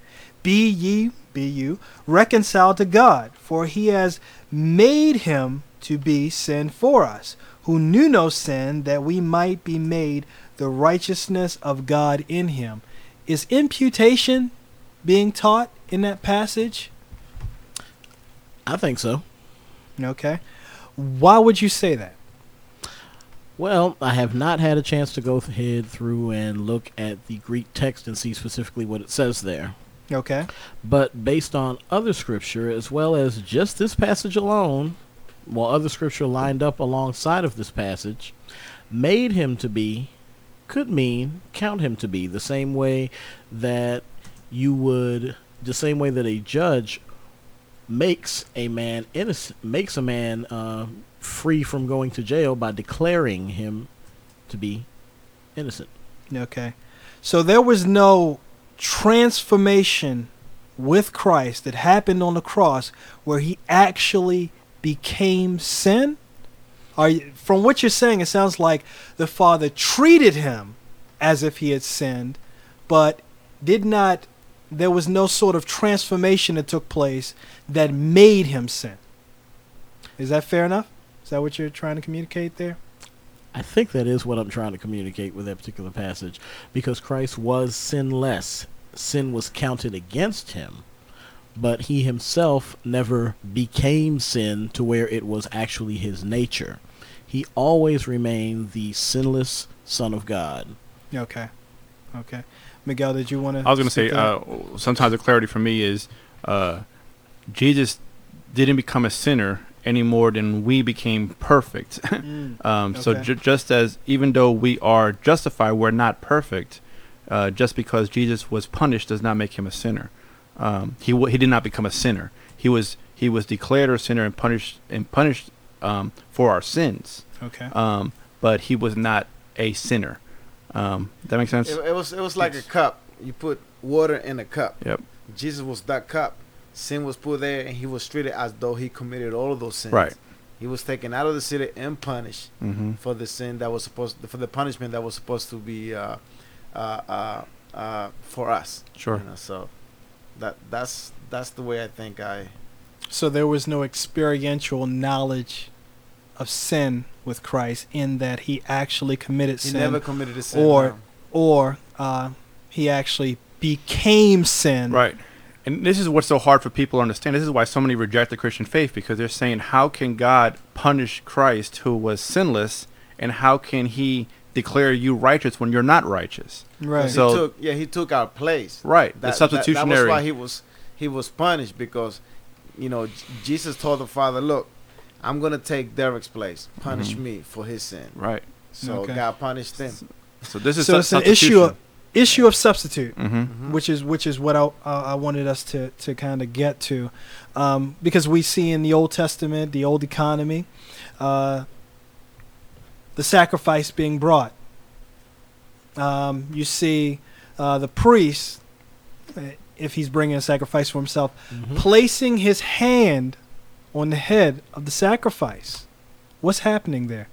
Be ye, be you, reconciled to God, for he has made him to be sin for us, who knew no sin, that we might be made the righteousness of God in him. Is imputation being taught in that passage? I think so. Okay. Why would you say that? Well, I have not had a chance to go ahead through and look at the Greek text and see specifically what it says there. Okay. But based on other scripture, as well as just this passage alone, while other scripture lined up alongside of this passage, made him to be could mean count him to be, the same way that you would, the same way that a judge makes a man innocent, makes a man uh, free from going to jail by declaring him to be innocent. Okay. So there was no transformation with Christ that happened on the cross where he actually became sin? Are you, from what you're saying, it sounds like the Father treated him as if he had sinned, but did not, there was no sort of transformation that took place that made him sin. Is that fair enough? Is that what you're trying to communicate there? I think that is what I'm trying to communicate with that particular passage, because Christ was sinless. Sin was counted against him, but he himself never became sin to where it was actually his nature. He always remained the sinless Son of God. Okay. Okay. Miguel, did you want to? I was going to say, uh, sometimes the clarity for me is uh, Jesus didn't become a sinner any more than we became perfect. Mm, um, So okay. ju- just as even though we are justified, we're not perfect. Uh, just because Jesus was punished does not make him a sinner. Um, he w- he did not become a sinner. He was he was declared a sinner and punished and punished um, for our sins. Okay. Um, but he was not a sinner. Um, that makes sense. It, it was it was like a cup. You put water in a cup. Yep. Jesus was that cup. Sin was put there, and he was treated as though he committed all of those sins. Right. He was taken out of the city and punished Mm-hmm. for the sin that was supposed for the punishment that was supposed to be uh, uh, uh, uh, for us. Sure. You know, so that that's that's the way I think I. So there was no experiential knowledge of sin with Christ, in that he actually committed He sin, never committed a sin. or no. or uh, he actually became sin. Right. And this is what's so hard for people to understand. This is why so many reject the Christian faith, because they're saying, how can God punish Christ who was sinless, and how can he declare you righteous when you're not righteous. Right. So he took, yeah, he took our place. right, That, the that- substitutionary. That, was why he was he was punished because, you know, J- Jesus told the Father, "Look, I'm gonna take Derek's place. Punish Mhm. me for his sin." right. So Okay. God punished him. So this is So it's an issue of issue of substitute. Mm-hmm. Mhm. which is which is what I uh, I wanted us to to kind of get to, um, because we see in the Old Testament, the old economy, uh, the sacrifice being brought. Um, you see uh, the priest, uh, if he's bringing a sacrifice for himself, Mhm. placing his hand on the head of the sacrifice. What's happening there?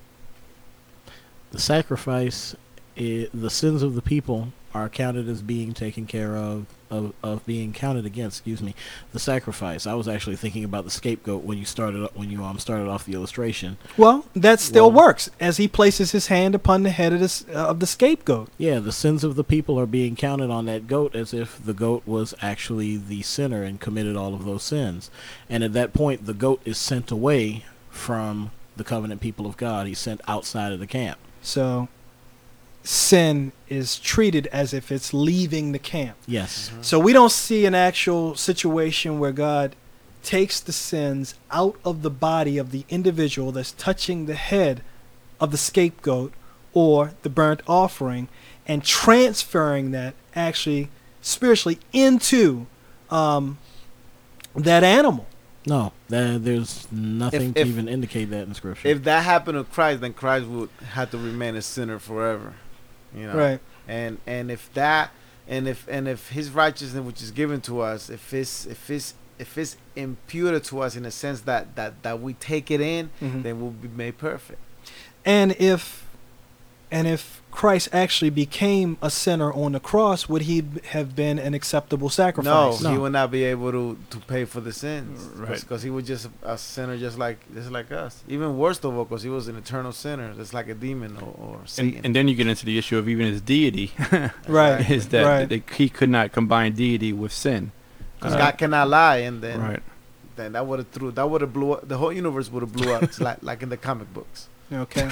The sacrifice, I the sins of the people are counted as being taken care of, of, of being counted against. Excuse me, the sacrifice. I was actually thinking about the scapegoat when you started when you um started off the illustration. Well, that still Well- works as he places his hand upon the head of the, s- uh, of the scapegoat. Yeah, the sins of the people are being counted on that goat as if the goat was actually the sinner and committed all of those sins. And at that point, the goat is sent away from the covenant people of God. He's sent outside of the camp. So sin is treated as if it's leaving the camp. Yes. So we don't see an actual situation where God takes the sins out of the body of the individual that's touching the head of the scapegoat or the burnt offering and transferring that actually spiritually into um, that animal. No, there, there's nothing If- to if- even indicate that in Scripture. If that happened to Christ, then Christ would have to remain a sinner forever. You know. Right. And and if that and if and if his righteousness which is given to us, if it's if it's if it's imputed to us in a sense that that that we take it in, Mhm. then we'll be made perfect. And if and if Christ actually became a sinner on the cross, would he b- have been an acceptable No, sacrifice? he would not be able to, to pay for the sins, Right. Because he was just a sinner, just like just like us. Even worse of all, because he was an eternal sinner, just like a demon or, or Satan. And, and then you get into the issue of even his deity. Right. is that Right. they, he could not combine deity with sin. Because Uh, God cannot lie, and then right. then that would have threw that would have blew up the whole universe would have blew up it's like like in the comic books. Okay.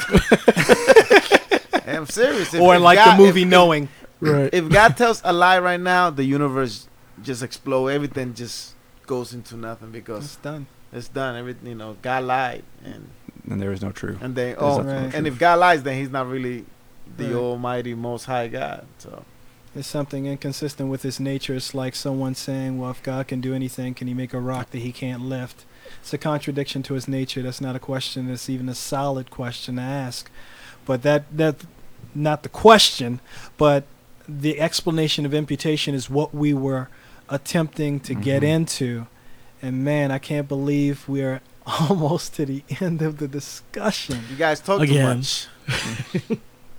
And I'm serious. If, or if like God- the movie if, Knowing. right. If, if God tells a lie right now, the universe just explode. Everything just goes into nothing because It's done. it's done. Everything you know, God lied, and And there is no true. and then There's oh, nothing right. and if God lies, then He's not really the Right. Almighty, Most High God. So It's something inconsistent with his nature. It's like someone saying, well, if God can do anything, can he make a rock that he can't lift? It's a contradiction to his nature. That's not a question. That's even a solid question to ask. But that that not the question, but the explanation of imputation is what we were attempting to get Mhm. into. And man, I can't believe we're almost to the end of the discussion. you guys talk Again. too much.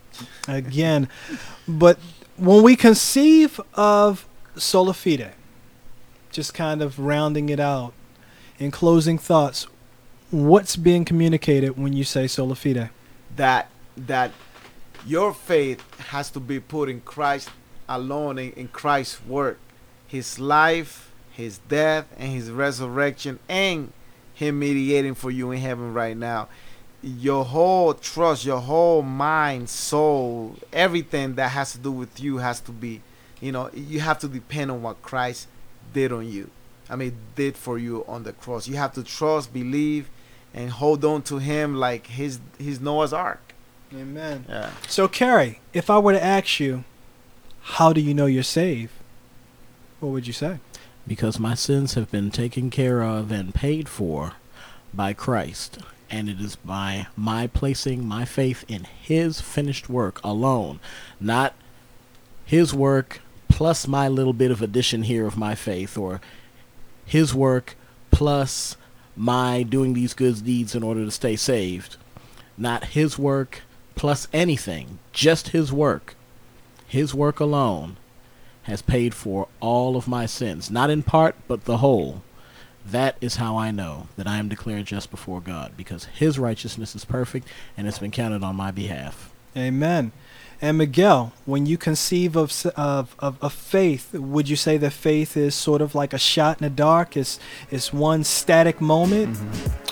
Again. But when we conceive of sola fide, just kind of rounding it out, in closing thoughts, what's being communicated when you say sola fide? That that your faith has to be put in Christ alone, in, in Christ's work, His life, His death, and His resurrection, and Him mediating for you in heaven right now. Your whole trust, your whole mind, soul, everything that has to do with you has to be, you know, you have to depend on what Christ did on you. I mean, did for you on the cross. You have to trust, believe, and hold on to Him like His His Noah's Ark. Amen. Yeah. So, Carrie, if I were to ask you, how do you know you're saved? What would you say? Because my sins have been taken care of and paid for by Christ. And it is by my placing my faith in His finished work alone, not His work plus my little bit of addition here of my faith, or His work plus my doing these good deeds in order to stay saved. Not His work plus anything, just His work. His work alone has paid for all of my sins, not in part, but the whole. That is how I know that I am declared just before God, because His righteousness is perfect and it's been counted on my behalf. Amen. And Miguel, when you conceive of, s- of of of faith, would you say that faith is sort of like a shot in the dark? It's it's one static moment.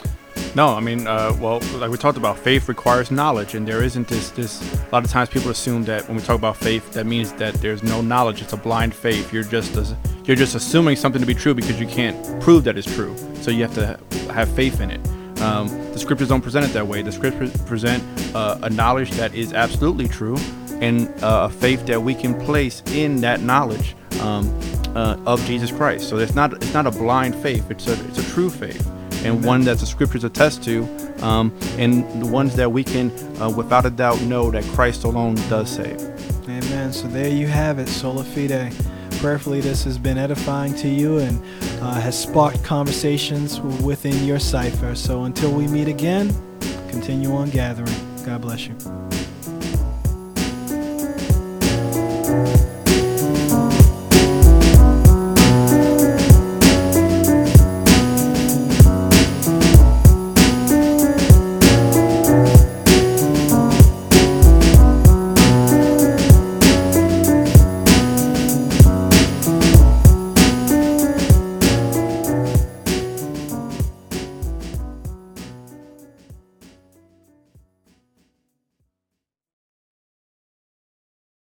No, I mean, uh, well, like we talked about, faith requires knowledge, and there isn't this, this, a lot of times people assume that when we talk about faith, that means that there's no knowledge. It's a blind faith. You're just, a, you're just assuming something to be true because you can't prove that it's true. So you have to ha- have faith in it. Um, the scriptures don't present it that way. The scriptures present uh, a knowledge that is absolutely true, and uh, a faith that we can place in that knowledge um, uh, of Jesus Christ. So it's not, it's not a blind faith. It's a, it's a true faith. And Amen. One that the scriptures attest to, um, and the ones that we can, uh, without a doubt, know that Christ alone does save. Amen. So there you have it, Sola Fide. Prayerfully, this has been edifying to you and uh, has sparked conversations within your cipher. So until we meet again, continue on gathering. God bless you.